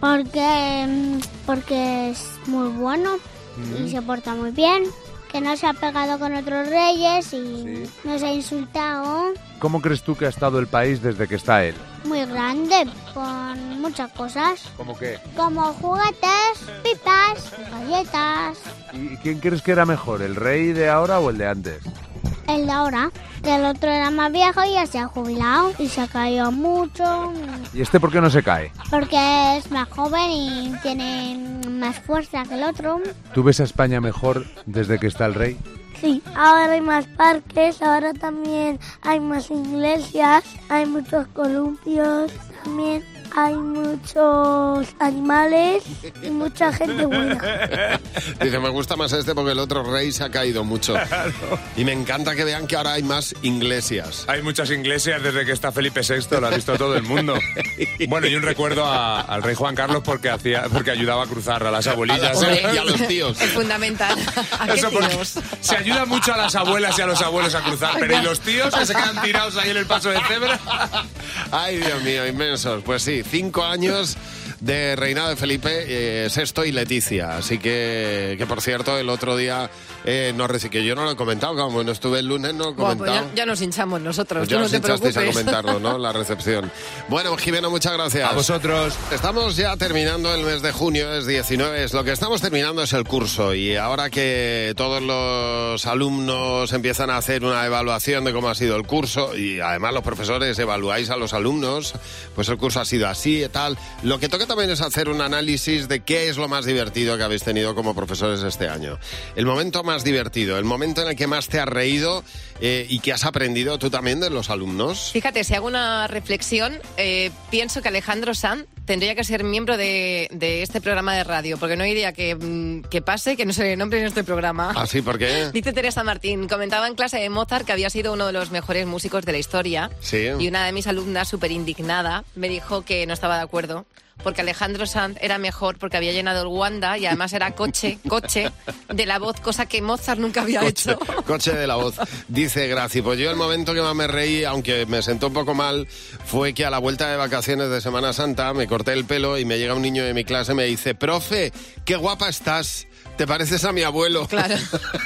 porque es muy bueno y se porta muy bien. Que no se ha pegado con otros reyes y no se ha insultado. ¿Cómo crees tú que ha estado el país desde que está él? Muy grande, con muchas cosas. ¿Cómo qué? Como juguetes, pipas, galletas. ¿Y quién crees que era mejor, el rey de ahora o el de antes? El de ahora, que el otro era más viejo y ya se ha jubilado y se ha caído mucho. ¿Y este por qué no se cae? Porque es más joven y tiene más fuerza que el otro. ¿Tú ves a España mejor desde que está el rey? Sí, ahora hay más parques, ahora también hay más iglesias, hay muchos columpios, también hay muchos animales y mucha gente buena. Dice, me gusta más este porque el otro rey se ha caído mucho. Claro. Y me encanta que vean que ahora hay más iglesias. Hay muchas iglesias desde que está Felipe VI, lo ha visto todo el mundo. Bueno, y un recuerdo al rey Juan Carlos porque ayudaba a cruzar a las abuelitas. Y a los tíos. Es fundamental. Eso porque se ayuda mucho a las abuelas y a los abuelos a cruzar, pero ¿y los tíos que se quedan tirados ahí en el paso de cebra? Ay, Dios mío, inmensos. Pues sí, 5 años de reinado de Felipe VI y Leticia. Así que por cierto, el otro día que yo no lo he comentado, como no estuve el lunes, no lo he comentado. Pues ya nos hinchamos nosotros, pues ya no os te hinchasteis preocupes. a comentarlo, ¿no? La recepción. Bueno, Jimeno, muchas gracias. A vosotros. Estamos ya terminando el mes de junio, es 19. Lo que estamos terminando es el curso y ahora que todos los alumnos empiezan a hacer una evaluación de cómo ha sido el curso y además los profesores evaluáis a los alumnos, pues el curso ha sido así y tal. Lo que toca también es hacer un análisis de qué es lo más divertido que habéis tenido como profesores este año. El momento más divertido, el momento en el que más te has reído y que has aprendido tú también de los alumnos. Fíjate, si hago una reflexión, pienso que Alejandro Sanz tendría que ser miembro de este programa de radio, porque no hay día que pase que no se le nombre en este programa. ¿Ah, sí? ¿Por qué? Dice Teresa Martín, comentaba en clase de Mozart que había sido uno de los mejores músicos de la historia. Sí. Y una de mis alumnas, súper indignada, me dijo que no estaba de acuerdo, porque Alejandro Sanz era mejor porque había llenado el Wanda y además era coche de la voz, cosa que Mozart nunca había hecho. Coche de la voz. Dice Graci, pues yo el momento que más me reí, aunque me sentó un poco mal, fue que a la vuelta de vacaciones de Semana Santa me corté el pelo y me llega un niño de mi clase y me dice, profe, qué guapa estás. ¿Te pareces a mi abuelo? Claro.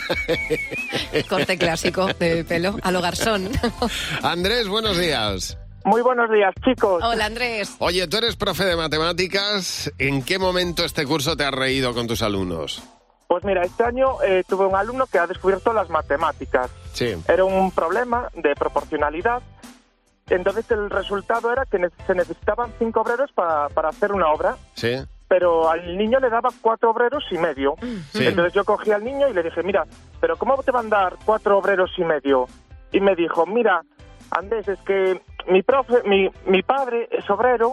Corte clásico de pelo, a lo garzón. Andrés, buenos días. Muy buenos días, chicos. Hola, Andrés. Oye, tú eres profe de matemáticas. ¿En qué momento este curso te has reído con tus alumnos? Pues mira, este año tuve un alumno que ha descubierto las matemáticas. Sí. Era un problema de proporcionalidad. Entonces el resultado era que se necesitaban 5 obreros para hacer una obra. Sí. Pero al niño le daba 4 obreros y medio. Sí. Entonces yo cogí al niño y le dije, mira, ¿pero cómo te van a dar 4 obreros y medio? Y me dijo, mira, Andrés, es que mi padre es obrero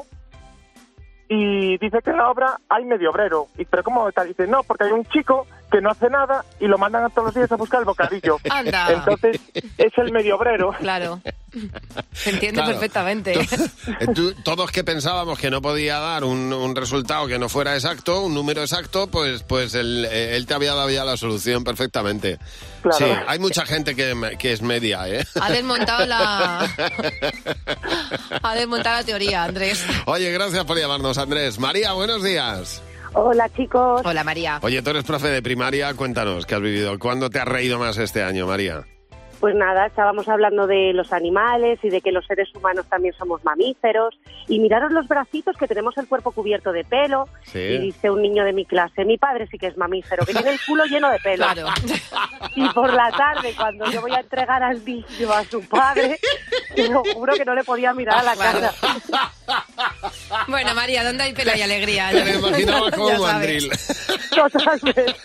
y dice que en la obra hay medio obrero. ¿Pero cómo tal? Dice, no, porque hay un chico que no hace nada y lo mandan todos los días a buscar el bocadillo. Anda. Entonces es el medio obrero. Claro. Se entiende perfectamente. Todos que pensábamos que no podía dar un resultado que no fuera exacto, un número exacto, pues él te había dado ya la solución perfectamente. Claro. Sí, hay mucha gente que es media, ¿eh? Ha desmontado la teoría, Andrés. Oye, gracias por llamarnos, Andrés. María, buenos días. Hola, chicos. Hola, María. Oye, tú eres profe de primaria, cuéntanos, ¿qué has vivido? ¿Cuándo te has reído más este año, María? Pues nada, estábamos hablando de los animales y de que los seres humanos también somos mamíferos. Y miraros los bracitos, que tenemos el cuerpo cubierto de pelo. Sí. Y dice un niño de mi clase, mi padre sí que es mamífero, que tiene el culo lleno de pelo. Claro. Y por la tarde, cuando yo voy a entregar al niño a su padre, te lo juro que no le podía mirar a la cara. Bueno, María, ¿dónde hay pelo y alegría? Te lo imaginaba como un mandril. Totalmente.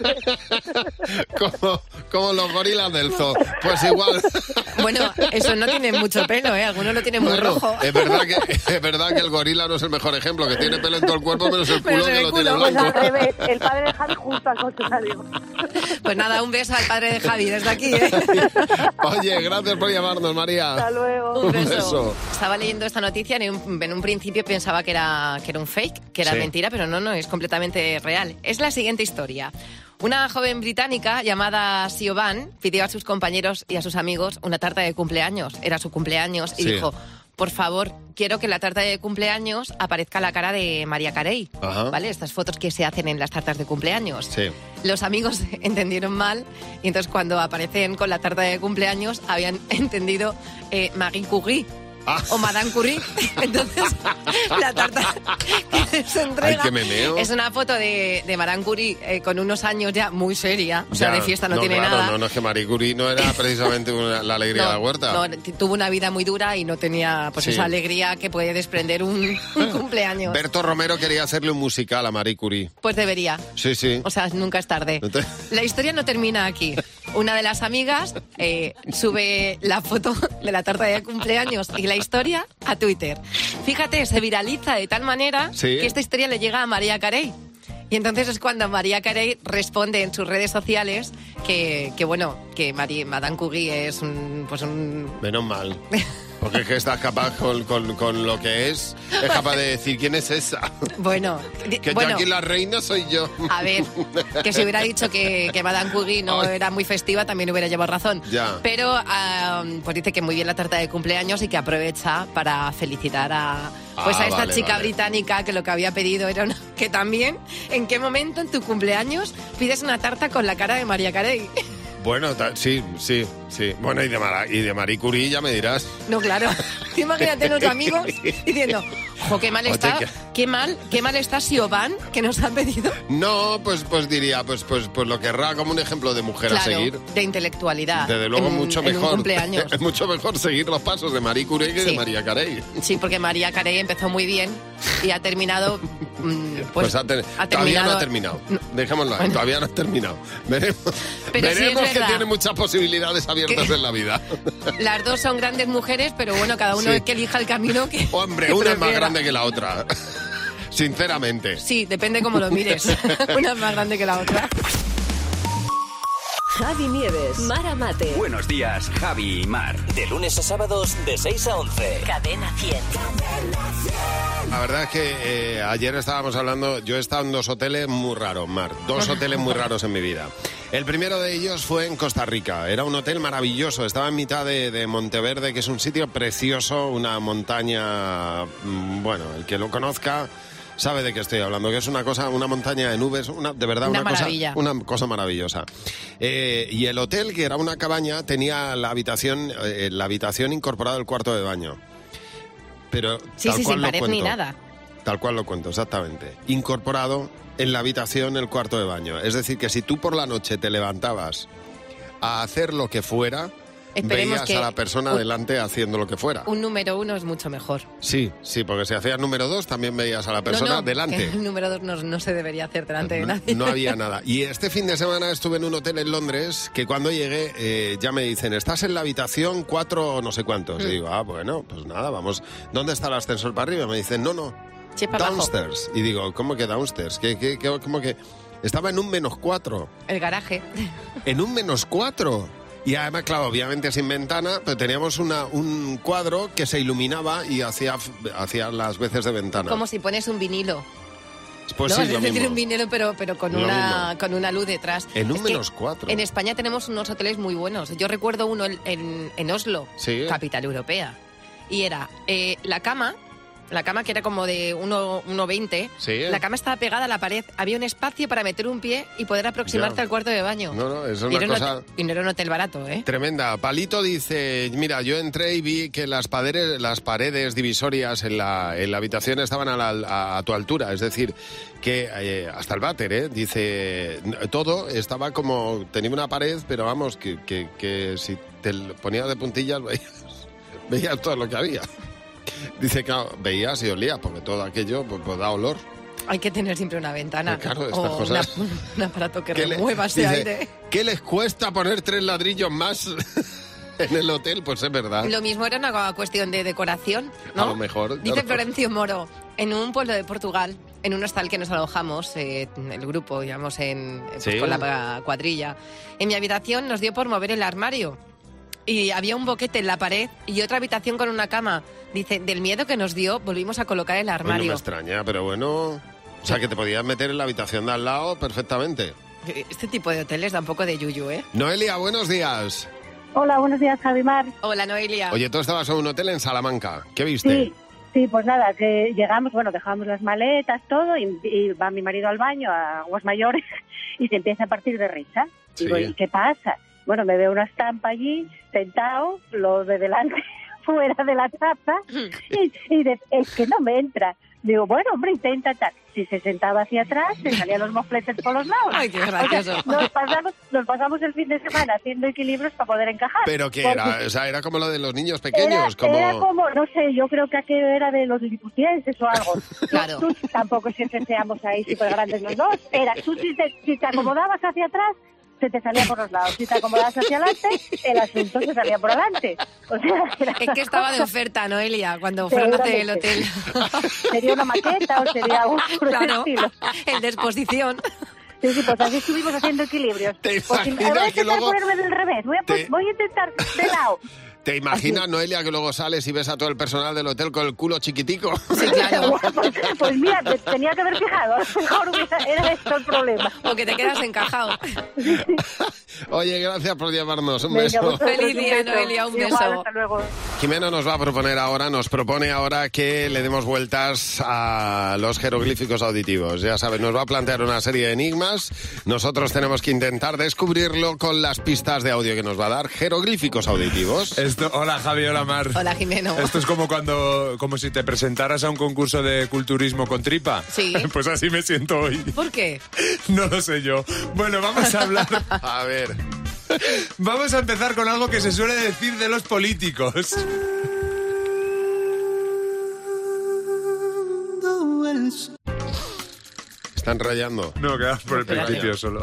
Como los gorilas del zoo. Pues igual. Bueno, eso no tiene mucho pelo, ¿eh? Algunos lo tienen muy rojo. Es verdad que el gorila no es el mejor ejemplo, que tiene pelo en todo el cuerpo menos el culo, que lo tiene Pues blanco. al revés, el padre de Javi justo al contrario. Pues nada, un beso al padre de Javi desde aquí, ¿eh? Oye, gracias por llamarnos, María. Hasta luego. Un beso. Estaba leyendo esta noticia y en un principio pensaba que era un fake, que era mentira, pero no, es completamente real. Es la siguiente historia. Una joven británica llamada Siobhan pidió a sus compañeros y a sus amigos una tarta de cumpleaños. Era su cumpleaños y dijo, por favor, quiero que en la tarta de cumpleaños aparezca la cara de María Carey, Ajá. ¿vale? Estas fotos que se hacen en las tartas de cumpleaños. Sí. Los amigos entendieron mal y entonces cuando aparecen con la tarta de cumpleaños habían entendido Marie Curie. O Madame Curie. Entonces, la tarta que se entrega Ay, qué meneo. es una foto de Madame Curie con unos años ya muy seria. O sea, Ya. de fiesta no tiene claro, nada. No, es que Marie Curie no era precisamente la alegría de la huerta. No, tuvo una vida muy dura y no tenía pues Sí. esa alegría que puede desprender un cumpleaños. Berto Romero quería hacerle un musical a Marie Curie. Pues debería. Sí, sí. O sea, nunca es tarde. La historia no termina aquí. Una de las amigas sube la foto de la tarta de cumpleaños y la historia a Twitter. Fíjate, se viraliza de tal manera Sí. que esta historia le llega a María Carey. Y entonces es cuando María Carey responde en sus redes sociales que Madame Curie es un Menos mal. Porque es que estás capaz con lo que es capaz de decir quién es esa. Bueno, Que yo aquí la reina soy yo. A ver, que si hubiera dicho que Madame Curie no era muy festiva, también hubiera llevado razón. Ya. Pero pues dice que muy bien la tarta de cumpleaños y que aprovecha para felicitar a esta vale, chica vale. británica que lo que había pedido era que también, ¿en qué momento en tu cumpleaños pides una tarta con la cara de María Carey? Bueno, sí. Bueno, y de Marie Curie ya me dirás. No, claro. Imagínate los amigos diciendo, jo, qué mal Oye, está, qué mal está Siobhan, que nos han pedido. No, pues diría, pues lo querrá como un ejemplo de mujer Claro, a seguir. de intelectualidad. Desde luego mucho en un mejor. cumpleaños. Es mucho mejor seguir los pasos de Marie Curie que Sí. de María Carey. Sí, porque María Carey empezó muy bien y ha terminado... Todavía no terminado- ha terminado. Dejémoslo ahí, todavía no ha terminado. Veremos, Pero sí es veremos que verdad. tiene muchas posibilidades abiertas en la vida. Las dos son grandes mujeres, pero bueno, cada uno Sí. que elija el camino que... Hombre, que una es más prefiera. grande que la otra. Sinceramente. Sí, depende cómo lo mires. Una es más grande que la otra. Javi Nieves, Mara Mate. Buenos días, Javi y Mar. De lunes a sábados, de 6 a 11. Cadena 100. La verdad es que ayer estábamos hablando, yo he estado en dos hoteles muy raros, Mar. Dos hoteles muy raros en mi vida. El primero de ellos fue en Costa Rica. Era un hotel maravilloso. Estaba en mitad de Monteverde, que es un sitio precioso, una montaña... Bueno, el que lo conozca sabe de qué estoy hablando, que es una montaña de nubes, de verdad Una maravilla. una cosa maravillosa. Y el hotel, que era una cabaña, tenía la habitación incorporada al cuarto de baño. Pero Sí, tal sí, cual sin lo pared cuento. ni nada. Tal cual lo cuento, exactamente. Incorporado en la habitación el cuarto de baño. Es decir, que si tú por la noche te levantabas a hacer lo que fuera, Esperemos veías que a la persona delante haciendo lo que fuera. Un número 1 es mucho mejor. Sí, porque si hacías número 2 también veías a la persona No, delante. el número 2 no se debería hacer delante de nadie. No había nada. Y este fin de semana estuve en un hotel en Londres que cuando llegué ya me dicen, estás en la habitación 4 o no sé cuántos. Y digo, bueno, pues nada, vamos. ¿Dónde está el ascensor para arriba? Me dicen, no, Sí, para abajo. downstairs. Y digo, ¿cómo que downstairs? ¿Cómo que? Estaba en un -4. El garaje. En un -4. Y además, claro, obviamente sin ventana, pero teníamos un cuadro que se iluminaba y hacía las veces de ventana. Como si pones un vinilo. Pues ¿no? sí, Es lo decir, mismo. un vinilo, pero con Lo con una luz detrás. En un Es que -4. En España tenemos unos hoteles muy buenos. Yo recuerdo uno en Oslo, Sí. capital europea. Y era la cama que era como de 1,20. Sí. La cama estaba pegada a la pared. Había un espacio para meter un pie y poder aproximarte Ya. al cuarto de baño. No, eso es Y una era cosa... y no era un hotel barato, ¿eh? Tremenda. Palito dice, mira, yo entré y vi que las paredes divisorias en la habitación estaban a tu altura, es decir, que hasta el váter, dice, todo estaba como, tenía una pared, pero vamos, que si te ponías de puntillas veías todo lo que había. Dice, claro, veías y olías, porque todo aquello pues da olor. Hay que tener siempre una ventana. Pues claro, estas o cosas... un aparato que ¿Qué remueva ese dice, aire. ¿qué les cuesta poner 3 ladrillos más en el hotel? Pues es verdad. Lo mismo era una cuestión de decoración, ¿no? A lo mejor. Dice claro. Florencio Moro, en un pueblo de Portugal, en un hostal que nos alojamos, el grupo, digamos, Sí. con la cuadrilla, en mi habitación nos dio por mover el armario. Y había un boquete en la pared y otra habitación con una cama. Dice, del miedo que nos dio, volvimos a colocar el Ay, no armario. me extraña, pero bueno... O sea, que te podías meter en la habitación de al lado perfectamente. Este tipo de hoteles da un poco de yuyu, ¿eh? Noelia, buenos días. Hola, buenos días, Javi Mar. Hola, Noelia. Oye, tú estabas en un hotel en Salamanca. ¿Qué viste? Sí, pues nada, que llegamos, dejamos las maletas, todo, y va mi marido al baño, a aguas mayores, y se empieza a partir de risa. Digo, ¿y qué pasa? Bueno, me veo una estampa allí, sentado, lo de delante, fuera de la taza, y es que no me entra. Digo, bueno, hombre, intenta tal. Si se sentaba hacia atrás, se salían los mofletes por los lados. Ay, qué gracioso. O sea, nos pasamos el fin de semana haciendo equilibrios para poder encajar. ¿Pero qué era? O sea, era como lo de los niños pequeños. Era como, no sé, yo creo que aquello era de los liputienses o algo. Claro. Tú tampoco siempre seamos ahí súper grandes los dos. Era, tú si te acomodabas hacia atrás, se te salía por los lados. Si te acomodabas hacia adelante, el asunto se salía por adelante. O sea, es que estaba de oferta, Noelia, cuando fueron a hacer el hotel. Sería una maqueta o sería algo por ese estilo. En disposición. Sí, pues así estuvimos haciendo equilibrios. Voy a intentar ponerme del revés. Voy a intentar de lado. ¿Te imaginas, Noelia, que luego sales y ves a todo el personal del hotel con el culo chiquitico? Sí, claro. Pues mira, tenía que haber fijado. A lo mejor era esto el problema. O que te quedas encajado. Oye, gracias por llamarnos. Un beso. Venga, Feliz día, Noelia. Un beso. Igual, hasta luego. Jimena nos propone ahora que le demos vueltas a los jeroglíficos auditivos. Ya sabes, nos va a plantear una serie de enigmas. Nosotros tenemos que intentar descubrirlo con las pistas de audio que nos va a dar. Jeroglíficos auditivos. Hola, Javi, hola, Mar. Hola, Jimeno. Esto es como si te presentaras a un concurso de culturismo con tripa. Sí. Pues así me siento hoy. ¿Por qué? No lo sé yo. Bueno, vamos a hablar. A ver. Vamos a empezar con algo que se suele decir de los políticos. ¿Están rayando? No, quedamos por el principio solo.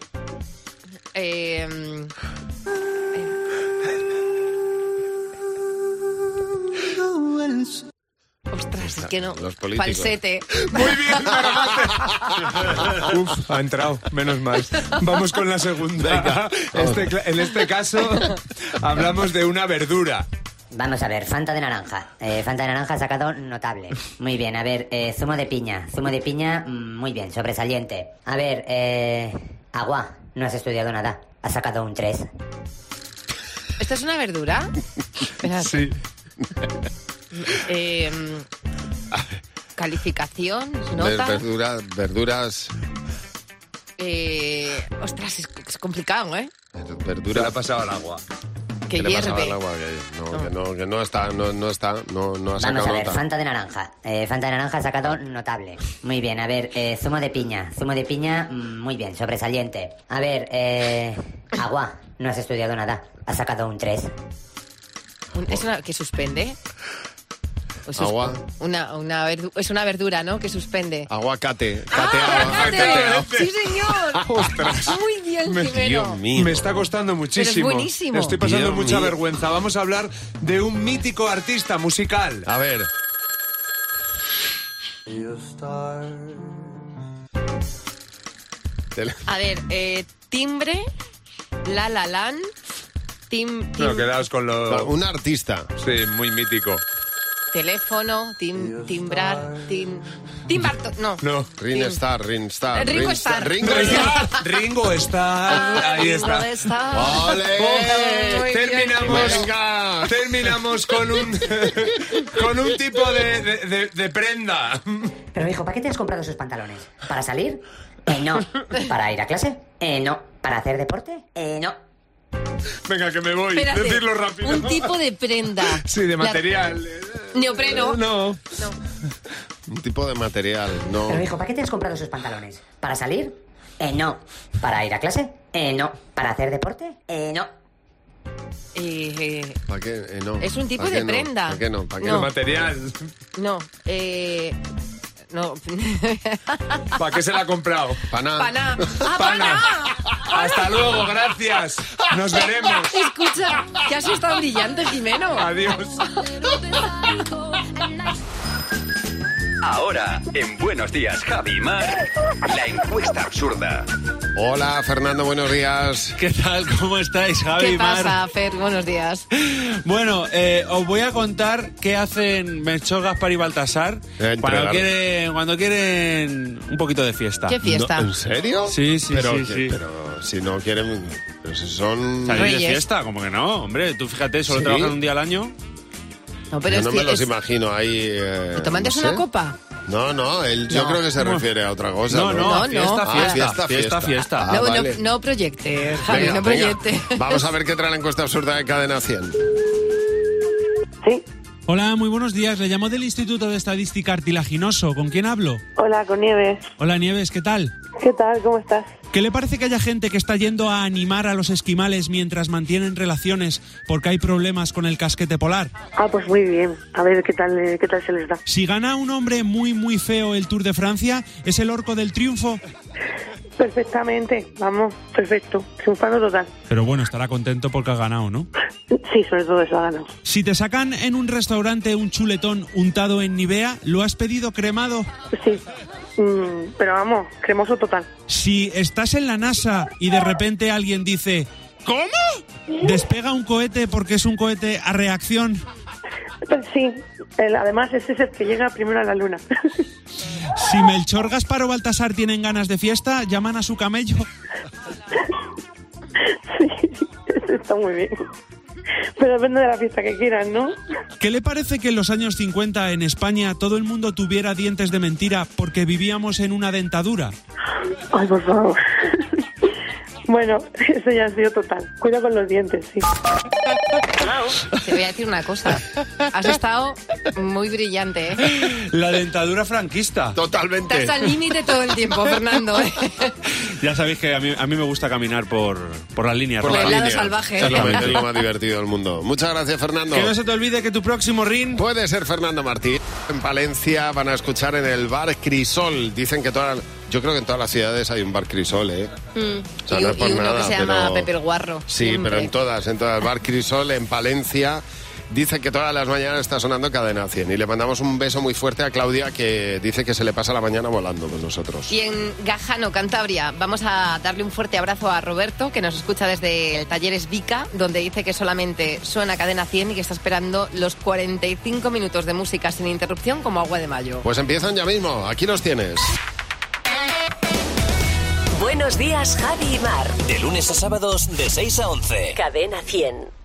Ostras, es que no. Los políticos. Falsete. Muy bien, Uf, ha entrado, menos mal. Vamos con la segunda. En este caso, hablamos de una verdura. Vamos a ver, Fanta de naranja. Fanta de naranja ha sacado notable. Muy bien, a ver, zumo de piña. Zumo de piña, muy bien, sobresaliente. A ver, agua. No has estudiado nada. Has sacado un 3. ¿Esto es una verdura? Sí. Calificación, nota. Verduras. Ostras, es complicado, ¿eh? Verduras. Se le ha pasado al agua. Que ¿Qué le pasaba hierve. al agua? Que no ha sacado Vamos a ver, nota. Fanta de naranja. Fanta de naranja ha sacado notable. Muy bien, a ver, zumo de piña. Zumo de piña, muy bien, sobresaliente. A ver, agua. No has estudiado nada. Has sacado un 3. ¿Es una que suspende? Agua. Es una verdura, ¿no? Que suspende. Aguacate. ¡Aguacate! ¡Sí, señor! ¡Ostras! Muy bien, Dios Jimeno. mío. Me está costando muchísimo. Pero es buenísimo. Estoy pasando Dios mucha mío. vergüenza. Vamos a hablar de un mítico artista musical. A ver. A ver, timbre, la lan, No, quedaos con lo... Un artista. Sí, muy mítico. teléfono, timbrar, no. No. Ringo Starr. Ringo Starr. Ahí está. ¡Ole! Terminamos con un tipo de prenda. Pero hijo, ¿para qué te has comprado esos pantalones? ¿Para salir? No. ¿Para ir a clase? No. ¿Para hacer deporte? No. Venga, que me voy. Espérate, Decirlo rápido. un tipo de prenda. Sí, de material. Neopreno. No. Un tipo de material, no. Pero hijo, ¿para qué te has comprado esos pantalones? ¿Para salir? No. ¿Para ir a clase? No. ¿Para hacer deporte? No. ¿Para qué? No. Es un tipo ¿Para de qué prenda. ¿Para qué no? ¿Para qué De no? material. No. No. ¿Para qué se la ha comprado? Pana. Pana. ¡Ah, Pana. pana! Hasta luego, gracias. Nos veremos. Escucha, que has estado brillante, Jimeno. Adiós. Ahora, en Buenos Días, Javi y Mar, la encuesta absurda. Hola, Fernando, buenos días. ¿Qué tal? ¿Cómo estáis, Javi y ¿Qué Mar? pasa, Fer? Buenos días. Bueno, os voy a contar qué hacen Melchor, Gaspar y Baltasar cuando quieren un poquito de fiesta. ¿Qué fiesta? No, ¿en serio? Sí. Pero si no quieren... Pero si son... ¿Salir Reyes. de fiesta? Como que no, hombre. Tú fíjate, solo ¿Sí? trabajan un día al año. No, pero Yo es no que me los es- imagino ahí... ¿Tomándote no sé. una copa? No, yo No. creo que se ¿Cómo? refiere a otra cosa. No, fiesta. fiesta. Ah, vale. No proyecte, Javi, Venga, no proyecte. venga. Vamos a ver qué trae la encuesta absurda de Cadena 100. Sí. Hola, muy buenos días. Le llamo del Instituto de Estadística Artilaginoso. ¿Con quién hablo? Hola, con Nieves. Hola, Nieves, ¿qué tal? ¿Qué tal? ¿Cómo estás? ¿Qué le parece que haya gente que está yendo a animar a los esquimales mientras mantienen relaciones porque hay problemas con el casquete polar? Ah, pues muy bien. A ver qué tal se les da. Si gana un hombre muy, muy feo el Tour de Francia, ¿es el Orco del Triunfo? Perfectamente, vamos, perfecto. Triunfando total. Pero bueno, estará contento porque ha ganado, ¿no? Sí, sobre todo eso ha ganado. Si te sacan en un restaurante un chuletón untado en Nivea, ¿lo has pedido cremado? Sí, pero vamos, cremoso total. Si estás en la NASA y de repente alguien dice ¿cómo? Despega un cohete porque es un cohete a reacción. Pues sí, además ese es el que llega primero a la luna. Si Melchor, Gaspar o Baltasar tienen ganas de fiesta, llaman a su camello. Eso está muy bien. Pero depende de la fiesta que quieran, ¿no? ¿Qué le parece que en los años 50 en España todo el mundo tuviera dientes de mentira porque vivíamos en una dentadura? Ay, por favor. Bueno, eso ya ha sido total. Cuida con los dientes, sí. Te voy a decir una cosa. Has estado muy brillante, ¿eh? La dentadura franquista. Totalmente. Estás al límite todo el tiempo, Fernando. Ya sabéis que a mí me gusta caminar por las líneas. Por el la lado línea. salvaje. Es lo más divertido del mundo. Muchas gracias, Fernando. Que no se te olvide que tu próximo ring puede ser Fernando Martín. En Palencia van a escuchar en el bar Crisol. Dicen que yo creo que en todas las ciudades hay un bar Crisol, ¿eh? O sea, y, no es por y uno nada, que se llama pero... Pepe el Guarro. Sí, siempre. pero en todas. Bar Crisol en Palencia. Dice que todas las mañanas está sonando Cadena 100. Y le mandamos un beso muy fuerte a Claudia, que dice que se le pasa la mañana volando con nosotros. Y en Gajano, Cantabria, vamos a darle un fuerte abrazo a Roberto, que nos escucha desde el Talleres Vica, donde dice que solamente suena Cadena 100 y que está esperando los 45 minutos de música sin interrupción como agua de mayo. Pues empiezan ya mismo. Aquí los tienes. Buenos días, Javi y Mar. De lunes a sábados, de 6 a 11. Cadena 100.